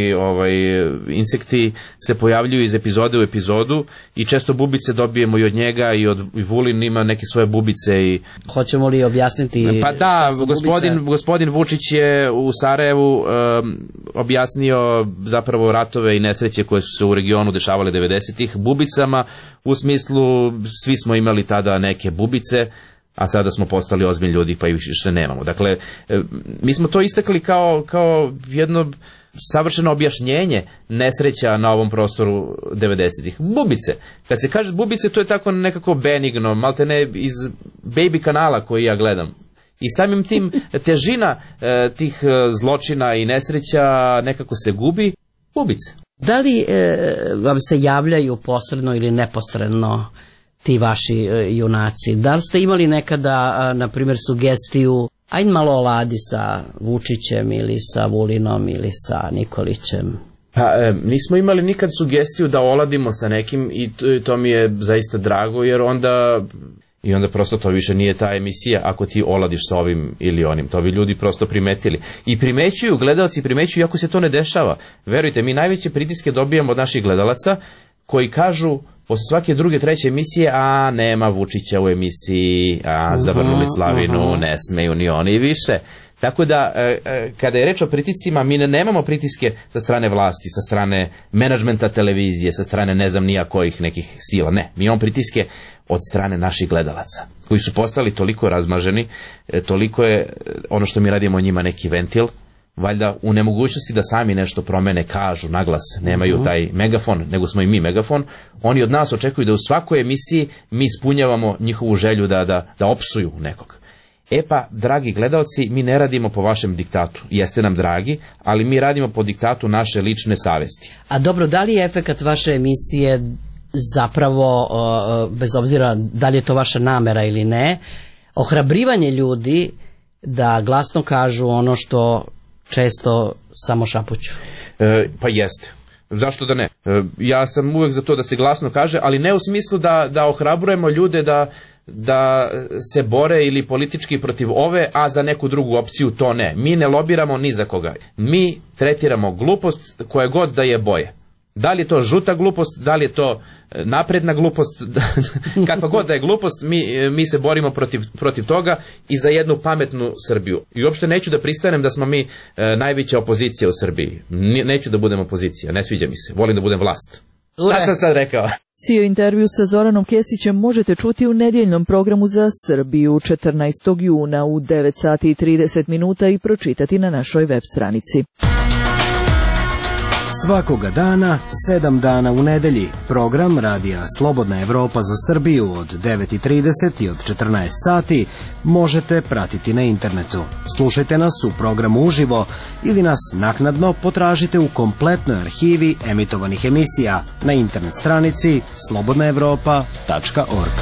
insekti se pojavljuju iz epizode u epizodu i često bubice dobijemo i od njega i od Vulin ima neke svoje bubice. Hoćemo li objasniti? Pa da, gospodin Vučić je u Sarajevu objasnio zapravo ratove i nesreće koje su se u regionu dešavale 90-ih bubicama, u smislu svi smo imali tada neke bubice, a sada smo postali ozbiljni ljudi pa ih više nemamo. Dakle, mi smo to istakli kao jedno savršeno objašnjenje nesreća na ovom prostoru 90-ih. Bubice. Kad se kaže bubice, to je tako nekako benigno, malte ne iz baby kanala koji ja gledam. I samim tim težina tih zločina i nesreća nekako se gubi. Bubice. Da li vam se javljaju posredno ili neposredno ti vaši junaci? Da li ste imali nekada, na primjer, sugestiju, ajde malo oladi sa Vučićem ili sa Vulinom ili sa Nikolićem? Pa, nismo imali nikad sugestiju da oladimo sa nekim i to mi je zaista drago, jer onda prosto to više nije ta emisija ako ti oladiš sa ovim ili onim. To bi ljudi prosto primetili. I primećuju, gledalci primećuju, iako se to ne dešava. Verujte, mi najveće pritiske dobijamo od naših gledalaca koji kažu posle svake druge, treće emisije, a nema Vučića u emisiji, a zavrnuli slavinu, ne smeju ni oni više. Tako da, kada je reč o pritiscima, mi nemamo pritiske sa strane vlasti, sa strane menadžmenta televizije, sa strane ne znam nija kojih nekih sila. Ne, mi imamo pritiske od strane naših gledalaca, koji su postali toliko razmaženi, toliko je ono što mi radimo njima neki ventil, valjda u nemogućnosti da sami nešto promene, kažu naglas, nemaju taj megafon, nego smo i mi megafon. Oni od nas očekuju da u svakoj emisiji mi ispunjavamo njihovu želju da opsuju nekog. Pa, dragi gledalci, mi ne radimo po vašem diktatu. Jeste nam dragi, ali mi radimo po diktatu naše lične savesti. A dobro, da li je efekat vaše emisije zapravo, bez obzira da li je to vaša namera ili ne, ohrabrivanje ljudi da glasno kažu ono što često samo šapuću? Pa jeste. Zašto da ne? Ja sam uvek za to da se glasno kaže, ali ne u smislu da ohrabrujemo ljude da se bore ili politički protiv ove, a za neku drugu opciju to ne. Mi ne lobiramo ni za koga. Mi tretiramo glupost koje god da je boje. Da li je to žuta glupost, da li je to napredna glupost, kakva god da je glupost, mi se borimo protiv toga i za jednu pametnu Srbiju. I uopšte neću da pristanem da smo mi najveća opozicija u Srbiji. Neću da budem opozicija, ne sviđa mi se, volim da budem vlast. Šta sam sad rekao? Cijeli intervju sa Zoranom Kesićem možete čuti u nedjeljnom programu za Srbiju 14. juna u 9 sati i 30 minuta i pročitati na našoj web stranici. Svakoga dana, 7 dana u nedelji, program Radija Slobodna Evropa za Srbiju od 9:30 i od 14 sati možete pratiti na internetu. Slušajte nas u programu uživo ili nas naknadno potražite u kompletnoj arhivi emitovanih emisija na internet stranici slobodnaevropa.org.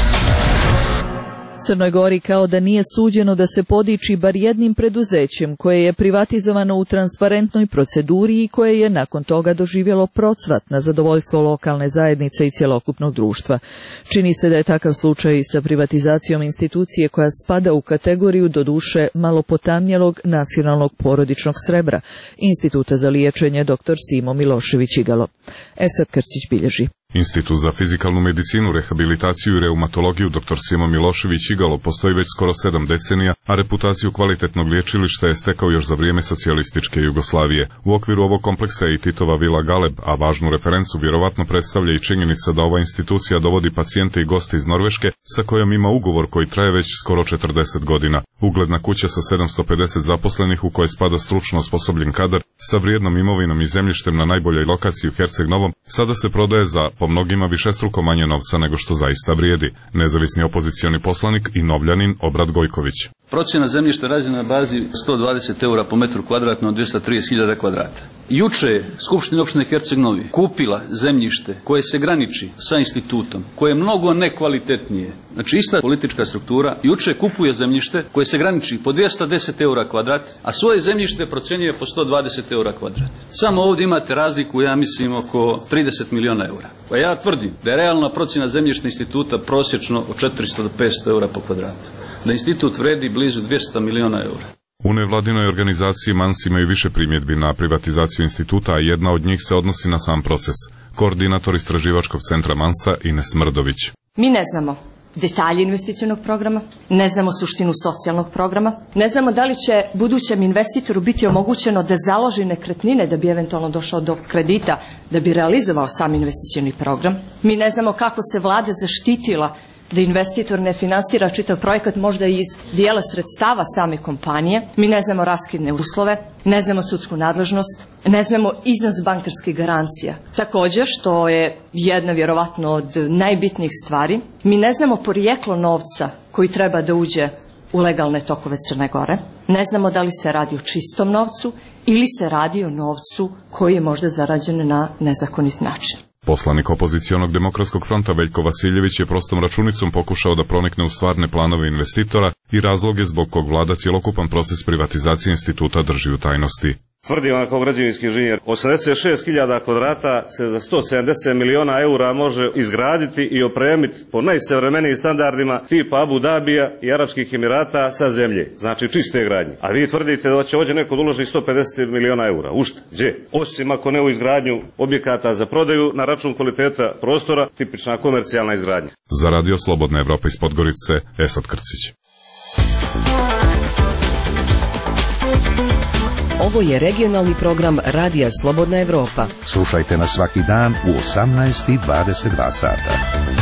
Crnoj Gori kao da nije suđeno da se podiči bar jednim preduzećem koje je privatizovano u transparentnoj proceduri i koje je nakon toga doživjelo procvat na zadovoljstvo lokalne zajednice i cjelokupnog društva. Čini se da je takav slučaj i sa privatizacijom institucije koja spada u kategoriju doduše malo potamnjelog nacionalnog porodičnog srebra, Instituta za liječenje dr. Simo Milošević-Igalo. Esad Krcić bilježi. Institut za fizikalnu medicinu, rehabilitaciju i reumatologiju dr. Simo Milošević-Igalo postoji već skoro 7 decenija, a reputaciju kvalitetnog liječilišta je stekao još za vrijeme socijalističke Jugoslavije. U okviru ovog kompleksa je i Titova vila Galeb, a važnu referencu vjerovatno predstavlja i činjenica da ova institucija dovodi pacijente i goste iz Norveške, sa kojom ima ugovor koji traje već skoro 40 godina. Ugledna kuća sa 750 zaposlenih u kojoj spada stručno osposobljen kadar, sa vrijednom imovinom i zemljištem na najboljoj lokaciji u Herceg Novom, sada se prodaje za po mnogima višestruko manje novca nego što zaista vrijedi. Nezavisni opozicioni poslanik i Novljanin Obrad Gojković. Procjena zemljišta rađena na bazi 120 eura po metru kvadratno od 230.000 kvadrata. Juče je Skupština opštine Herceg Novi kupila zemljište koje se graniči sa institutom, koje je mnogo nekvalitetnije. Znači ista politička struktura juče kupuje zemljište koje se graniči po 210 eura kvadrat, a svoje zemljište procjenjuje po 120 eura kvadrat. Samo ovdje imate razliku, ja mislim, oko 30 miliona eura. Pa ja tvrdim da je realna procjena zemljišta instituta prosječno od 400 do 500 eura po kvadratu. Da institut vredi blizu 200 miliona eura. U nevladinoj organizaciji MANS imaju više primjedbi na privatizaciju instituta, a jedna od njih se odnosi na sam proces. Koordinator istraživačkog centra MANS-a Ines Mrdović. Mi ne znamo detalje investicionog programa, ne znamo suštinu socijalnog programa, ne znamo da li će budućem investitoru biti omogućeno da založi nekretnine da bi eventualno došao do kredita, da bi realizovao sam investicioni program. Mi ne znamo kako se vlada zaštitila da investitor ne finansira čitav projekat možda iz dijela sredstava same kompanije. Mi ne znamo raskidne uslove, ne znamo sudsku nadležnost, ne znamo iznos bankarskih garancija. Također, što je jedna vjerovatno od najbitnijih stvari, mi ne znamo porijeklo novca koji treba da uđe u legalne tokove Crne Gore. Ne znamo da li se radi o čistom novcu ili se radi o novcu koji je možda zarađen na nezakonit način. Poslanik opozicionog demokratskog fronta Veljko Vasiljević je prostom računicom pokušao da pronikne u stvarne planove investitora i razloge zbog kog vlada cjelokupan proces privatizacije instituta drži u tajnosti. Tvrdim vam kao građevinski inženjer, 86.000 kvadrata se za 170 miliona eura može izgraditi i opremiti po najsavremenijim standardima tipa Abu Dabija i Arapskih Emirata sa zemlje, znači čiste gradnje. A vi tvrdite da će ovdje neko uložiti 150 miliona eura. U šta? Gdje? Osim ako ne u izgradnju objekata za prodaju na račun kvaliteta prostora, tipična komercijalna izgradnja. Za Radio Slobodna Evropa iz Podgorice, Esad Krcić. Ovo je regionalni program Radija Slobodna Evropa. Slušajte nas svaki dan u 18:22 sata.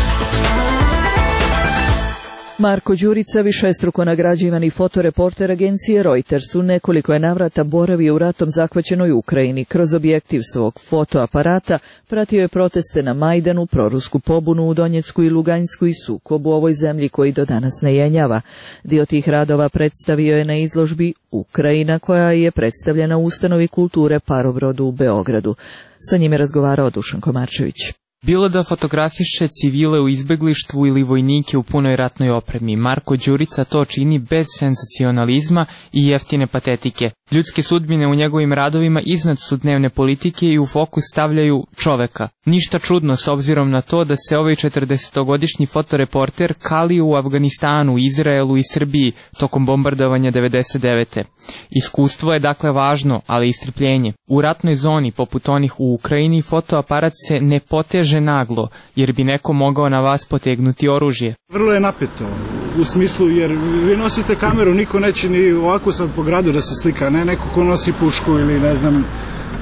Marko Đurica, višestruko nagrađivani fotoreporter agencije Reuters, u nekoliko je navrata boravio u ratom zahvaćenoj Ukrajini. Kroz objektiv svog fotoaparata pratio je proteste na Majdanu, prorusku pobunu u Donjecku i Luganjsku i sukob u ovoj zemlji koji do danas ne jenjava. Dio tih radova predstavio je na izložbi Ukrajina, koja je predstavljena u ustanovi kulture Parobrodu u Beogradu. Sa njime razgovarao Dušan Komarčević. Bilo da fotografiše civile u izbeglištvu ili vojnike u punoj ratnoj opremi, Marko Đurica to čini bez senzacionalizma i jeftine patetike. Ljudske sudbine u njegovim radovima iznad su dnevne politike i u fokus stavljaju čoveka. Ništa čudno s obzirom na to da se ovaj 40-godišnji fotoreporter kali u Afganistanu, Izraelu i Srbiji tokom bombardovanja 99. Iskustvo je dakle važno, ali i strpljenje. U ratnoj zoni, poput onih u Ukrajini, fotoaparat se ne poteže naglo, jer bi neko mogao na vas potegnuti oružje. Vrlo je napeto, u smislu jer vi nosite kameru, niko neće ni ovako sad po gradu da se slika, ne neko ko nosi pušku ili ne znam,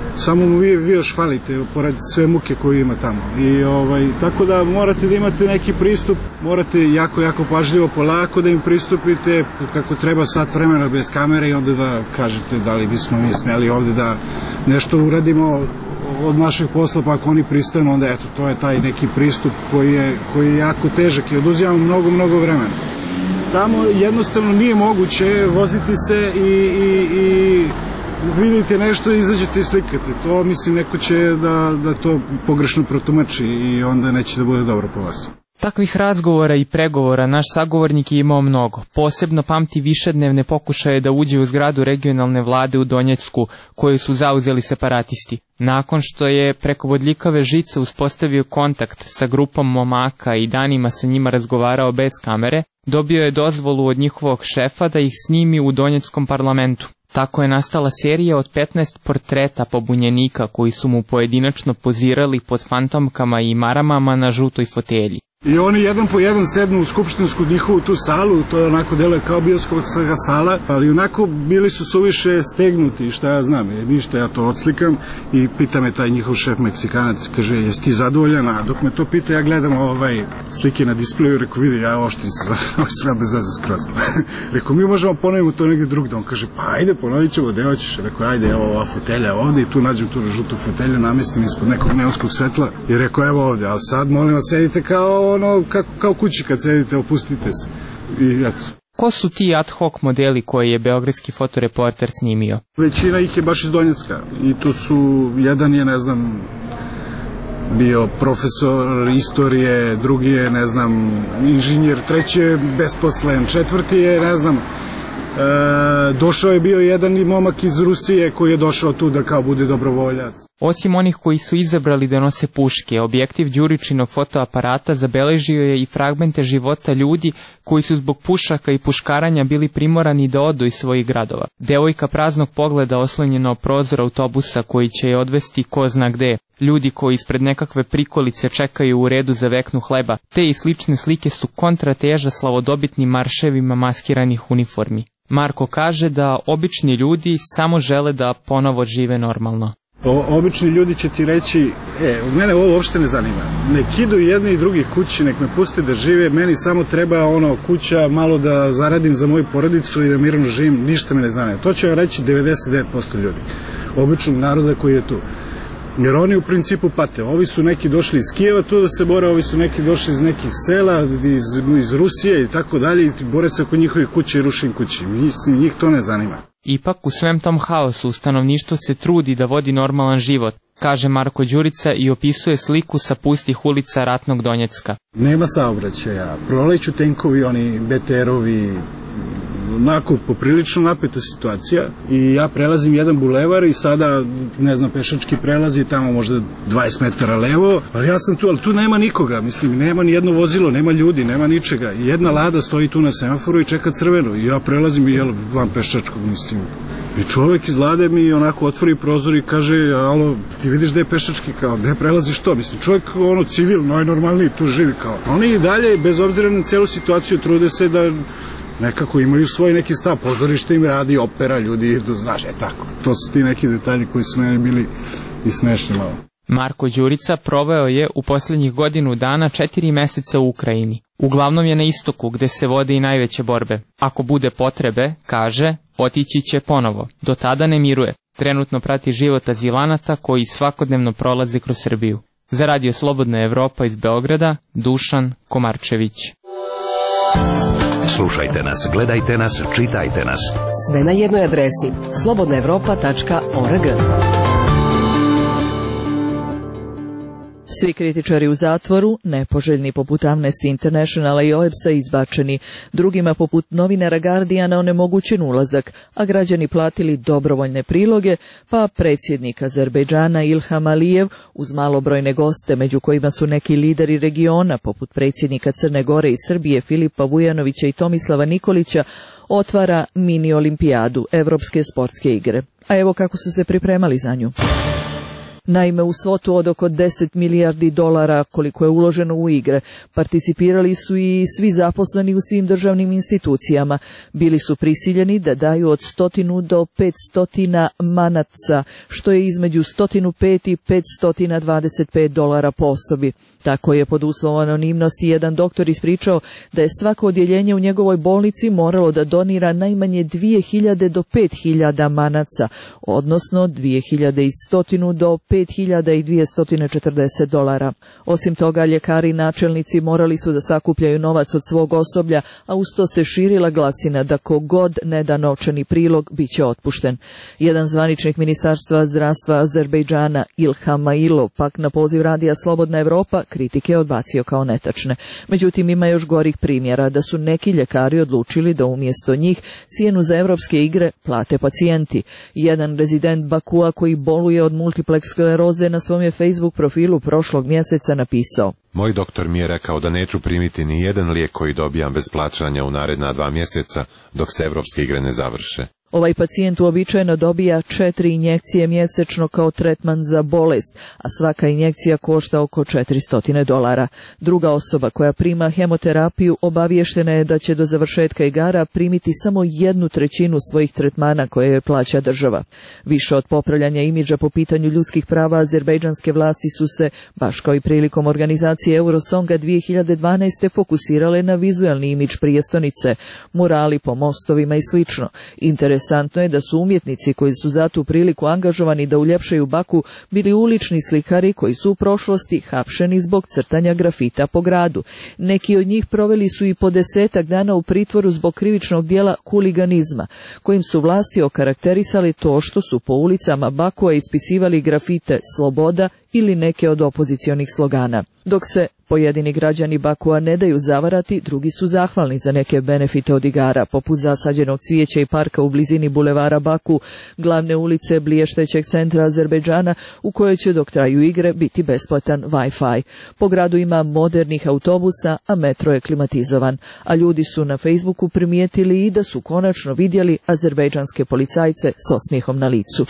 samo mu vi još falite pored sve muke koju ima tamo. I tako da morate da imate neki pristup, morate jako pažljivo, polako da im pristupite, kako treba sat vremena bez kamere i onda da kažete da li bismo mi smeli ovde da nešto uradimo od našeg posla, pa ako oni pristanu, onda eto, to je taj neki pristup koji je jako težak i oduzima mnogo vremena. Tamo jednostavno nije moguće voziti se i vidite nešto i izađete i slikate. To mislim neko će da to pogrešno protumači i onda neće da bude dobro po vas. Takvih razgovora i pregovora naš sagovornik je imao mnogo. Posebno pamti višednevne pokušaje da uđe u zgradu regionalne vlade u Donjecku, koju su zauzeli separatisti. Nakon što je preko bodljikave žice uspostavio kontakt sa grupom momaka i danima sa njima razgovarao bez kamere, dobio je dozvolu od njihovog šefa da ih snimi u Donjeckom parlamentu. Tako je nastala serija od 15 portreta pobunjenika koji su mu pojedinačno pozirali pod fantomkama i maramama na žutoj fotelji. I oni jedan po jedan sednu u skupštinsku njihovu tu salu, to je onako deluje kao bioskopska sala, ali onako bili su suviše stegnuti, šta ja znam, ništa ja to odslikam i pita me taj njihov šef Meksikanac, kaže, jesi ti zadovoljan? A dok me to pita, ja gledam slike na displeju, rekao, vidi, ja oštrim se, sve bez veze skroz. Rekao, mi možemo ponovimo to negdje drugdje, on kaže, pa ajde, ponovit ćemo, gde hoćeš? Rekao, ajde, evo ova fotelja ovdje i tu nađem tu žutu fotelju, namestim ispod nekog neonskog svetla i rekao, evo ovdje, ali sad molim vas, sedite kao kao kući kad sedite, opustite se. I eto. Ko su ti ad hoc modeli koje je beogradski fotoreporter snimio? Većina ih je baš iz Donjecka i tu su, jedan je, ne znam, bio profesor istorije, drugi je, ne znam, inženjer, treći je besposlen, četvrti je, ne znam, došao je bio jedan momak iz Rusije koji je došao tu da kao bude dobrovoljac. Osim onih koji su izabrali da nose puške, objektiv Đuričinog fotoaparata zabeležio je i fragmente života ljudi koji su zbog pušaka i puškaranja bili primorani da odu iz svojih gradova. Devojka praznog pogleda oslonjena o prozor autobusa koji će je odvesti ko zna gde. Ljudi koji ispred nekakve prikolice čekaju u redu za veknu hleba. Te i slične slike su kontrateža slavodobitnim marševima maskiranih uniformi. Marko kaže da obični ljudi samo žele da ponovo žive normalno. Obični ljudi će ti reći, mene ovo uopšte ne zanima. Nek idu jedni i drugi kući, nek me puste da žive, meni samo treba kuća, malo da zaradim za moju porodicu i da mirno živim, ništa me ne zanima. To će vam reći 99% ljudi, običnog naroda koji je tu. Jer oni u principu pate. Ovi su neki došli iz Kijeva tu da se bore, ovi su neki došli iz nekih sela, iz Rusije i tako dalje i bore se oko njihovih kuće i rušim kući. Njih to ne zanima. Ipak u svem tom haosu stanovništvo se trudi da vodi normalan život, kaže Marko Đurica i opisuje sliku sa pustih ulica ratnog Donjecka. Nema saobraćaja, proleću tenkovi, oni BTR-ovi, onako poprilično napeta situacija i ja prelazim jedan bulevar i sada, ne znam, pešački prelazi tamo možda 20 metara levo, ali ja sam tu, ali tu nema nikoga, mislim, nema ni jedno vozilo, nema ljudi, nema ničega. Jedna lada stoji tu na semaforu i čeka crvenu i ja prelazim i van pešačkog, mislim. I čovjek iz lade mi onako otvori prozor i kaže, alo, ti vidiš gde je pešački, kao, gde prelaziš to? Mislim, čovjek civil, najnormalniji, tu živi kao. Oni i dalje, bez obzira na celu situaciju, trude se da nekako imaju svoj neki stav, pozorište im radi, opera, ljudi idu, znaš, tako. To su ti neki detalji koji su meni bili i smešni malo. Marko Đurica proveo je u posljednjih godinu dana 4 meseca u Ukrajini. Uglavnom je na istoku gde se vode i najveće borbe. Ako bude potrebe, kaže, otići će ponovo. Do tada ne miruje. Trenutno prati život azilanata koji svakodnevno prolaze kroz Srbiju. Za Radio Slobodna Evropa iz Beograda, Dušan Komarčević. Slušajte nas, gledajte nas, čitajte nas. Sve na jednoj adresi slobodnaevropa.org. Svi kritičari u zatvoru, nepoželjni poput Amnesty Internationala i OEBS-a izbačeni, drugima poput novinara Guardiana onemogućen ulazak, a građani platili dobrovoljne priloge, pa predsjednik Azerbejdžana Ilham Alijev uz malobrojne goste, među kojima su neki lideri regiona, poput predsjednika Crne Gore i Srbije Filipa Vujanovića i Tomislava Nikolića, otvara mini olimpijadu, Evropske sportske igre. A evo kako su se pripremali za nju. Naime, u svotu od oko 10 milijardi dolara koliko je uloženo u igre, participirali su i svi zaposleni u svim državnim institucijama. Bili su prisiljeni da daju od 100 do 500 manaca, što je između 105 i 525 dolara po osobi. Tako je pod uslovom anonimnosti jedan doktor ispričao da je svako odjeljenje u njegovoj bolnici moralo da donira najmanje 2000 do 5000 manaca, odnosno 2100 do 5240 dolara. Osim toga, ljekari i načelnici morali su da sakupljaju novac od svog osoblja, a uz to se širila glasina da kogod ne da novčani prilog bit će otpušten. Jedan zvaničnik Ministarstva zdravstva Azerbejdžana, Ilham Mailov, pak na poziv radija Slobodna Evropa kritike odbacio kao netačne. Međutim, ima još gorih primjera da su neki ljekari odlučili da umjesto njih cijenu za evropske igre plate pacijenti. Jedan rezident Bakua koji boluje od multipleks skleroze na svom je Facebook profilu prošlog mjeseca napisao: Moj doktor mi je rekao da neću primiti ni jedan lijek koji dobijam bez plaćanja u naredna 2 mjeseca dok se evropske igre ne završe. Ovaj pacijent uobičajeno dobija 4 injekcije mjesečno kao tretman za bolest, a svaka injekcija košta oko 400 dolara. Druga osoba koja prima hemoterapiju obavještena je da će do završetka igara primiti samo 1/3 svojih tretmana koje je plaća država. Više od popravljanja imidža po pitanju ljudskih prava, azerbejdžanske vlasti su se, baš kao i prilikom organizacije Eurosonga 2012. fokusirale na vizualni imidž prijestonice, murali po mostovima i slično. Interesantno je da su umjetnici koji su za tu priliku angažovani da uljepšaju Baku bili ulični slikari koji su u prošlosti hapšeni zbog crtanja grafita po gradu. Neki od njih proveli su i po 10 dana u pritvoru zbog krivičnog dijela huliganizma, kojim su vlasti okarakterisali to što su po ulicama Bakua ispisivali grafite Sloboda ili neke od opozicionih slogana. Dok se pojedini građani Bakua ne daju zavarati, drugi su zahvalni za neke benefite od igara, poput zasađenog cvijeća i parka u blizini bulevara Baku, glavne ulice bliještećeg centra Azerbejdžana, u kojoj će dok traju igre biti besplatan Wi-Fi. Po gradu ima modernih autobusa, a metro je klimatizovan. A ljudi su na Facebooku primijetili i da su konačno vidjeli azerbejdžanske policajce s osmijehom na licu.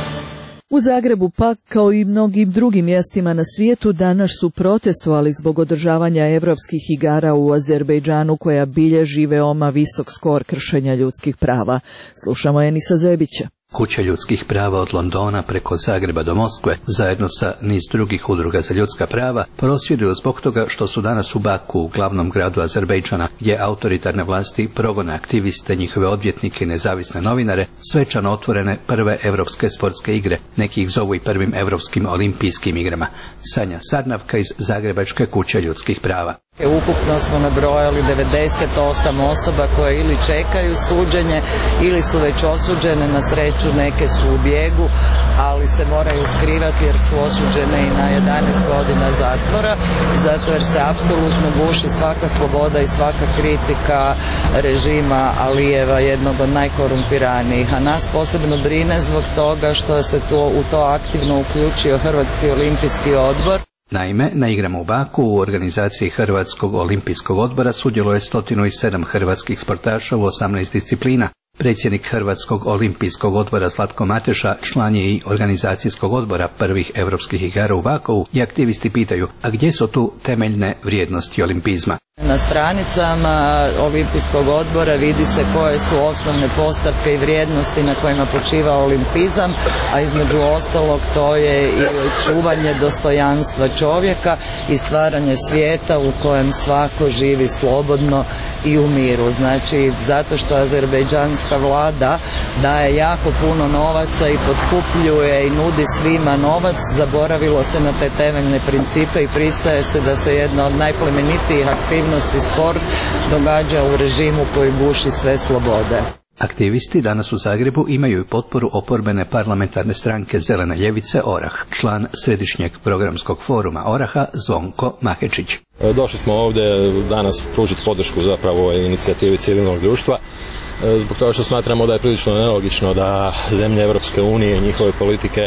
U Zagrebu pak, kao i mnogim drugim mjestima na svijetu, danas su protestovali zbog održavanja evropskih igara u Azerbejdžanu koja bilježi veoma visok skor kršenja ljudskih prava. Slušamo Enisa Zebića. Kuća ljudskih prava od Londona preko Zagreba do Moskve, zajedno sa niz drugih udruga za ljudska prava, prosvjeduju zbog toga što su danas u Baku, u glavnom gradu Azerbejdžana, gdje autoritarne vlasti progone aktiviste, njihove odvjetnike i nezavisne novinare, svečano otvorene prve evropske sportske igre, neki ih zovu i prvim evropskim olimpijskim igrama. Sanja Sarnavka iz Zagrebačke kuće ljudskih prava. Ukupno smo nabrojali 98 osoba koje ili čekaju suđenje ili su već osuđene, na sreću neke su u bijegu, ali se moraju skrivati jer su osuđene i na 11 godina zatvora, zato jer se apsolutno guši svaka sloboda i svaka kritika režima Alijeva, jednog od najkorumpiranijih. A nas posebno brine zbog toga što se u to aktivno uključio Hrvatski olimpijski odbor. Naime, na igrama u Baku u organizaciji Hrvatskog olimpijskog odbora sudjeluje 107 hrvatskih sportaša u 18 disciplina. Predsjednik Hrvatskog olimpijskog odbora Zlatko Mateša član je i organizacijskog odbora prvih evropskih igara u Bakovu i aktivisti pitaju, a gdje su tu temeljne vrijednosti olimpizma? Na stranicama Olimpijskog odbora vidi se koje su osnovne postavke i vrijednosti na kojima počiva olimpizam, a između ostalog to je i čuvanje dostojanstva čovjeka i stvaranje svijeta u kojem svako živi slobodno i u miru. Znači, zato što azerbejdžanska vlada daje jako puno novaca i potkupljuje i nudi svima novac, zaboravilo se na te temeljne principe i pristaje se da se jedna od najplemenitijih aktivnosti sport događa u režimu koji guši sve slobode. Aktivisti danas u Zagrebu imaju i potporu oporbene parlamentarne stranke Zelene ljevice ORAH, član središnjeg programskog foruma ORAH-a Zvonko Mahečić. Došli smo ovdje danas pružiti podršku zapravo ovoj inicijativi civilnog društva, zbog toga što smatramo da je prilično nelogično da zemlje Europske unije i njihove politike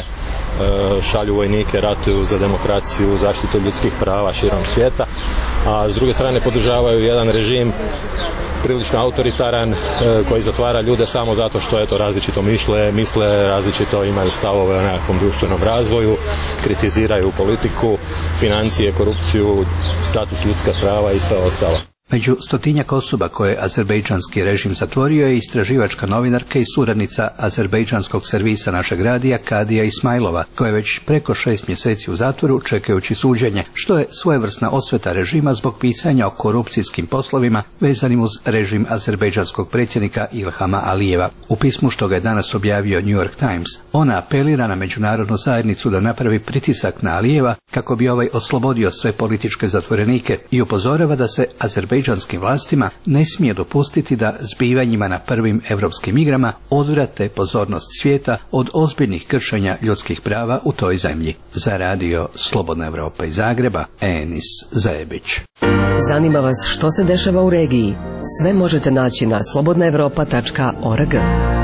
šalju vojnike, ratuju za demokraciju, zaštitu ljudskih prava širom svijeta, a s druge strane podržavaju jedan režim prilično autoritaran, koji zatvara ljude samo zato što različito misle različito, imaju stavove o nekakvom društvenom razvoju, kritiziraju politiku, financije, korupciju, status ljudska prava i sve ostalo. Među 100-tinjak osoba koje je azerbejdžanski režim zatvorio je istraživačka novinarka i suradnica azerbejdžanskog servisa našeg radija Kadija Ismailova, koja je već preko 6 mjeseci u zatvoru čekajući suđenje, što je svojevrsna osveta režima zbog pisanja o korupcijskim poslovima vezanim uz režim azerbejdžanskog predsjednika Ilhama Alijeva. U pismu što ga je danas objavio New York Times, ona apelira na međunarodnu zajednicu da napravi pritisak na Alijeva kako bi ovaj oslobodio sve političke zatvorenike i upozorava da se azerbejdžanskim vlastima ne smije dopustiti da zbivanjima na prvim europskim igrama odvrate pozornost svijeta od ozbiljnih kršenja ljudskih prava u toj zemlji. Za radio Slobodna Evropa iz Zagreba, Enis Zajebić. Zanima vas što se dešava u regiji? Sve možete naći na slobodnaevropa.org.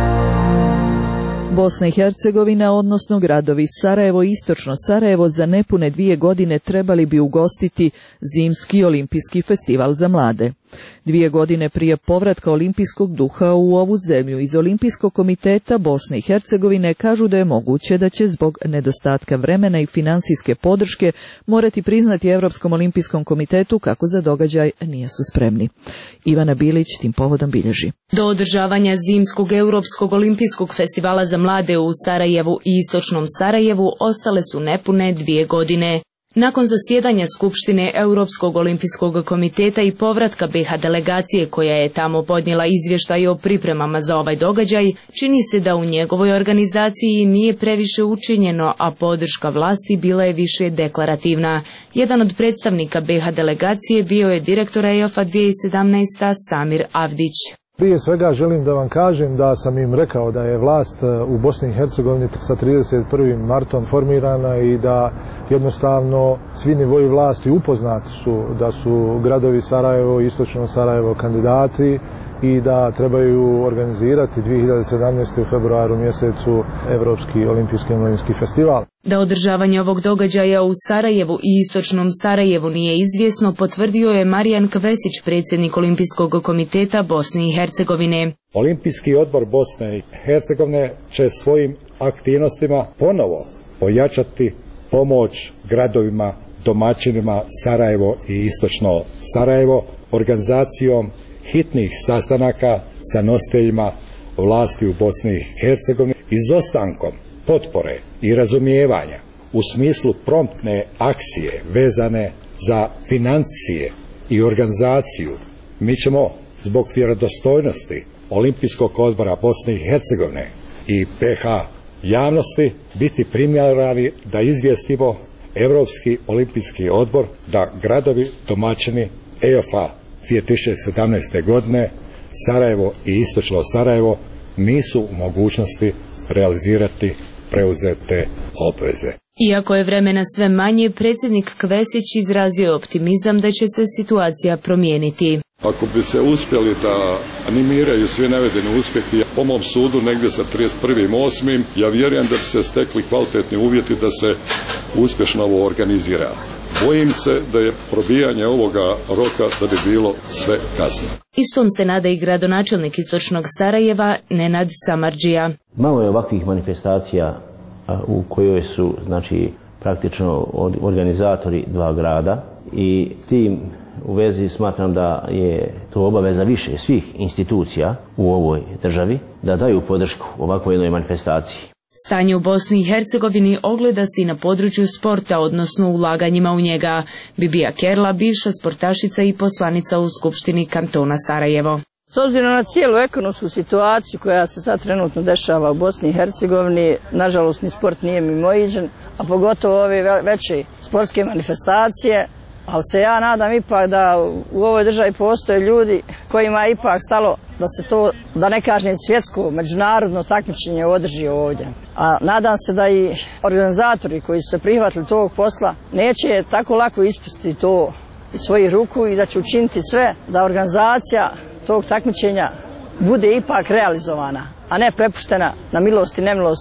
Bosna i Hercegovina, odnosno gradovi Sarajevo i Istočno Sarajevo, za nepune 2 godine trebali bi ugostiti Zimski olimpijski festival za mlade. 2 godine prije povratka olimpijskog duha u ovu zemlju iz Olimpijskog komiteta Bosne i Hercegovine kažu da je moguće da će zbog nedostatka vremena i financijske podrške morati priznati Europskom olimpijskom komitetu kako za događaj nisu spremni. Ivana Bilić tim povodom bilježi. Do održavanja Zimskog europskog olimpijskog festivala za mlade u Sarajevu i Istočnom Sarajevu ostale su nepune 2 godine. Nakon zasjedanja Skupštine Europskog olimpijskog komiteta i povratka BiH delegacije koja je tamo podnijela izvještaj o pripremama za ovaj događaj, čini se da u njegovoj organizaciji nije previše učinjeno, a podrška vlasti bila je više deklarativna. Jedan od predstavnika BiH delegacije bio je direktor EOF-a 2017. Samir Avdić. Prije svega želim da vam kažem da sam im rekao da je vlast u Bosni i Hercegovini sa 31. martom formirana i da jednostavno svi nivoji vlasti upoznati su da su gradovi Sarajevo i Istočno Sarajevo kandidati i da trebaju organizirati 2017. u februaru mjesecu Europski olimpijski mladinski festival. Da održavanje ovog događaja u Sarajevu i Istočnom Sarajevu nije izvjesno, potvrdio je Marijan Kvesić, predsjednik Olimpijskog komiteta Bosne i Hercegovine. Olimpijski odbor Bosne i Hercegovine će svojim aktivnostima ponovo ojačati pomoć gradovima, domaćinima Sarajevo i Istočno Sarajevo organizacijom hitnih sastanaka sa nositeljima vlasti u Bosni i Hercegovini, izostankom potpore i razumijevanja u smislu promptne akcije vezane za financije i organizaciju. Mi ćemo zbog vjerodostojnosti Olimpijskog odbora Bosne i Hercegovine i BiH javnosti biti primjerani da izvijestimo Europski olimpijski odbor da gradovi domaćini EOF-a 2017. godine Sarajevo i Istočno Sarajevo nisu u mogućnosti realizirati preuzete obveze. Iako je vremena sve manje, predsjednik Kvesić izrazio je optimizam da će se situacija promijeniti. Ako bi se uspjeli da animiraju svi navedeni uspjehi, po mom sudu negdje sa 31.8. ja vjerujem da bi se stekli kvalitetni uvjeti da se uspješno ovo organizira. Bojim se da je probijanje ovoga roka da bi bilo sve kasno. Istom se nada i gradonačelnik Istočnog Sarajeva Nenad Samardžija. Malo je ovakvih manifestacija u kojoj su praktično organizatori 2 grada i tim u vezi smatram da je to obaveza više svih institucija u ovoj državi da daju podršku ovakvoj jednoj manifestaciji. Stanje u Bosni i Hercegovini ogleda se i na području sporta, odnosno ulaganjima u njega. Bibija Kerla, bivša sportašica i poslanica u Skupštini kantona Sarajevo. S obzirom na cijelu ekonomsku situaciju koja se sad trenutno dešava u Bosni i Hercegovini, nažalost ni sport nije mimoiđen, a pogotovo ove veće sportske manifestacije, ali se ja nadam ipak da u ovoj državi postoje ljudi kojima je ipak stalo da se to, da ne kažem svjetsko, međunarodno takmičenje održi ovdje. A nadam se da i organizatori koji su se prihvatili tog posla neće tako lako ispustiti to iz svojih ruku i da će učiniti sve da organizacija tog takmičenja bude ipak realizovana, a ne prepuštena na milost i nemilost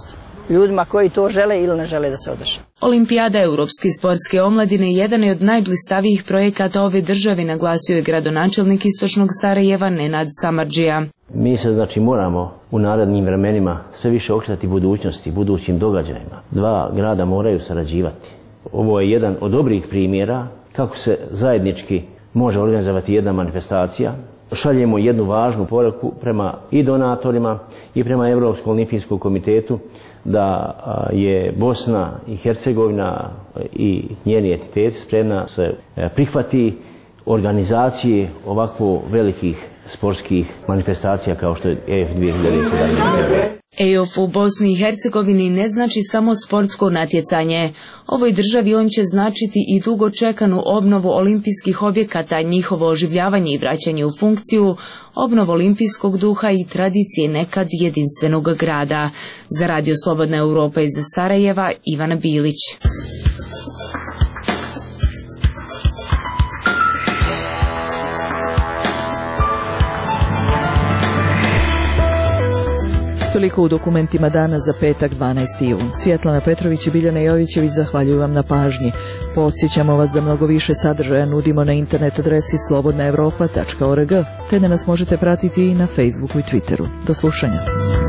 ljudima koji to žele ili ne žele da se održi. Olimpijada Europske sportske omladine jedan je od najblistavijih projekata ove države, naglasio je gradonačelnik Istočnog Sarajeva Nenad Samardžija. Mi se moramo u narednim vremenima sve više okretati budućnosti, budućim događajima. Dva grada moraju sarađivati. Ovo je jedan od dobrih primjera kako se zajednički može organizovati jedna manifestacija. Šaljemo jednu važnu poruku prema i donatorima i prema Europskom olimpijskom komitetu da je Bosna i Hercegovina i njeni entiteti spremna se prihvati organizacije ovakvo velikih sportskih manifestacija kao što je EF 2017. EOF u Bosni i Hercegovini ne znači samo sportsko natjecanje. Ovoj državi on će značiti i dugo čekanu obnovu olimpijskih objekata, njihovo oživljavanje i vraćanje u funkciju, obnovu olimpijskog duha i tradicije nekad jedinstvenog grada. Za Radio Slobodna Europa iz Sarajeva, Ivana Bilić. Toliko u dokumentima dana za petak 12. jun. Svjetlana Petrović i Biljana Jovićević zahvaljuju vam na pažnji. Podsjećamo vas da mnogo više sadržaja nudimo na internet adresi slobodnaevropa.org, te da nas možete pratiti i na Facebooku i Twitteru. Do slušanja.